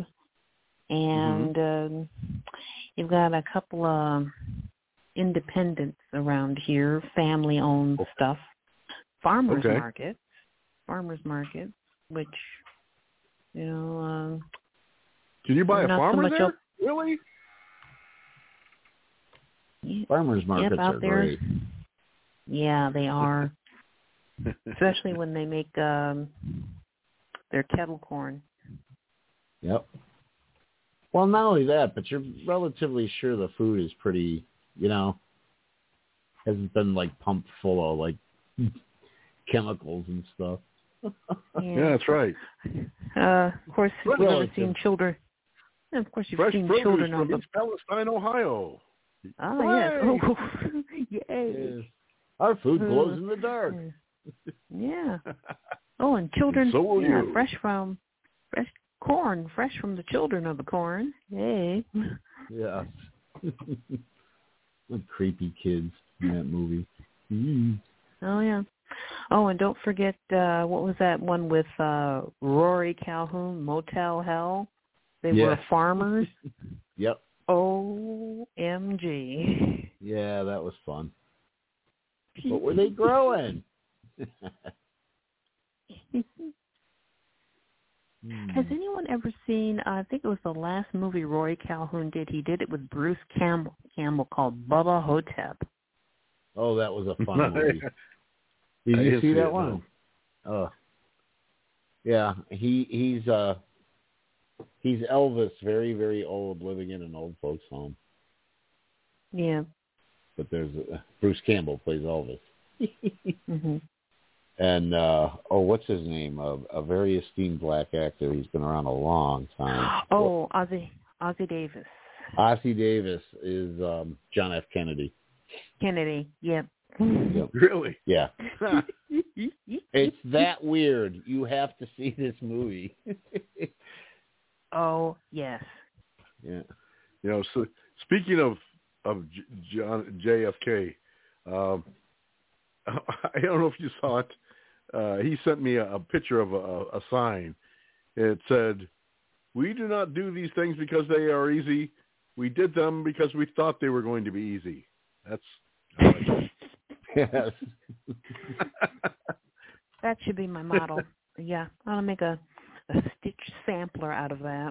and you've got a couple of independents around here, family-owned stuff, farmers markets, which you know. Can you buy a farmer there? Really? Farmers markets are great. Yeah, they are. Especially when they make their kettle corn. Yep. Well, not only that, but you're relatively sure the food is pretty, you know, hasn't been like pumped full of like chemicals and stuff. Yeah, that's right. Of course, if you've ever seen And of course, you've Fresh seen produce Children from of the... East Palestine, Ohio. Ah, yes. Oh, yay. Yes. Our food glows in the dark. Yeah. Oh, and children, So will you. fresh corn, fresh from the children of the corn. Yay. Yeah. What creepy kids in that movie. Mm. Oh, yeah. Oh, and don't forget, what was that one with Rory Calhoun, Motel Hell? They were farmers. Yep. OMG. Yeah, that was fun. What were they growing? Has anyone ever seen, I think it was the last movie Rory Calhoun did. He did it with Bruce Campbell called Bubba Hotep. Oh, that was a fun movie. Did you see that one? Oh. Yeah, he's Elvis, very, very old, living in an old folks' home. Yeah. But there's Bruce Campbell plays Elvis. Mm-hmm. And, what's his name? A very esteemed black actor. He's been around a long time. Oh, Ozzie Davis. Ozzie Davis is John F. Kennedy. Kennedy, yep. Yep. Really? Yeah. It's that weird. You have to see this movie. Oh, yes. Yeah. You know, so speaking of John JFK, I don't know if you saw it. He sent me a picture of a sign. It said, "We do not do these things because they are easy. We did them because we thought they were going to be easy." That's yes. That should be my model. Yeah, I'll make a stitch sampler out of that.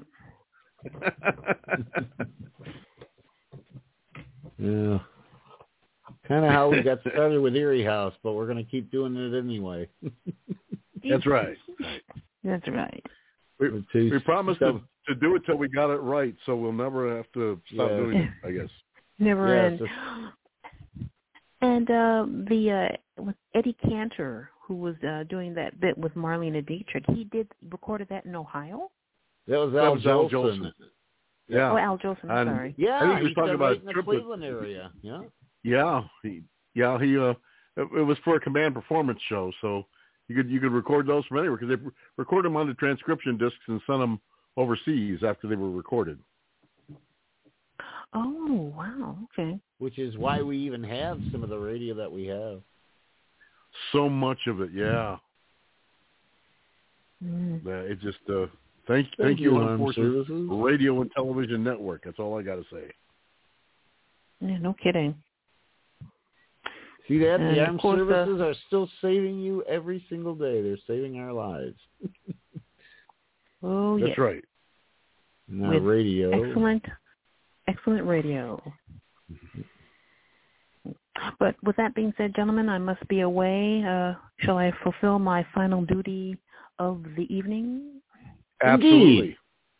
Yeah. Kind of how we got started with Erie House, but we're going to keep doing it anyway. That's right. That's right. We promised to do it till we got it right, so we'll never have to stop doing it, I guess. Never end. And with Eddie Cantor, who was doing that bit with Marlene Dietrich, he recorded that in Ohio? That was Al Jolson. Yeah. Oh, Al Jolson, I'm sorry. Yeah, I think he was talking about in the Cleveland area. Yeah. Yeah. It was for a command performance show, so you could record those from anywhere because they record them on the transcription discs and send them overseas after they were recorded. Oh, wow. Okay. Which is why we even have some of the radio that we have. So much of it, yeah. It just thank you, Armed Forces Radio and Television Network. That's all I got to say. Yeah, no kidding. See that? The armed services are still saving you every single day. They're saving our lives. Oh, yes. That's right. And our radio. Excellent radio. But with that being said, gentlemen, I must be away. Shall I fulfill my final duty of the evening? Absolutely.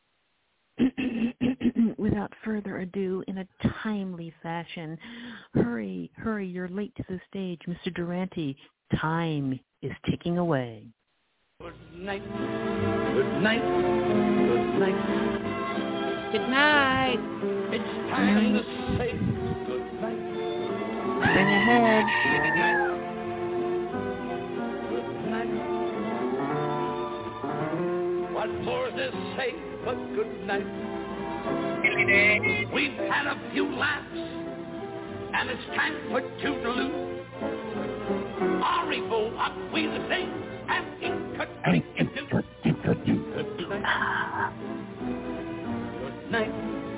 Without further ado, in a timely fashion, hurry, you're late to the stage. Mr. Durante, time is ticking away. Good night. Good night. Good night. Good night. It's time to say good night. Bring ahead. Good night. What more to say but good night? We've had a few laughs, and it's time for toodaloo. Arrivo, up we the day, and Good night.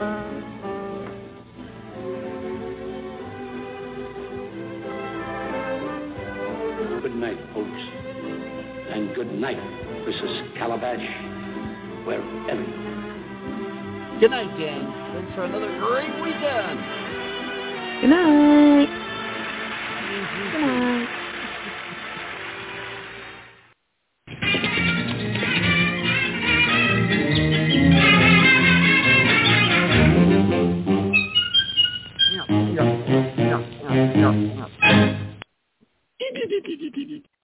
Good night, folks. And good night, Mrs. Calabash, wherever. Good night, gang. Thanks for another great weekend. Good night. Good night. Yeah.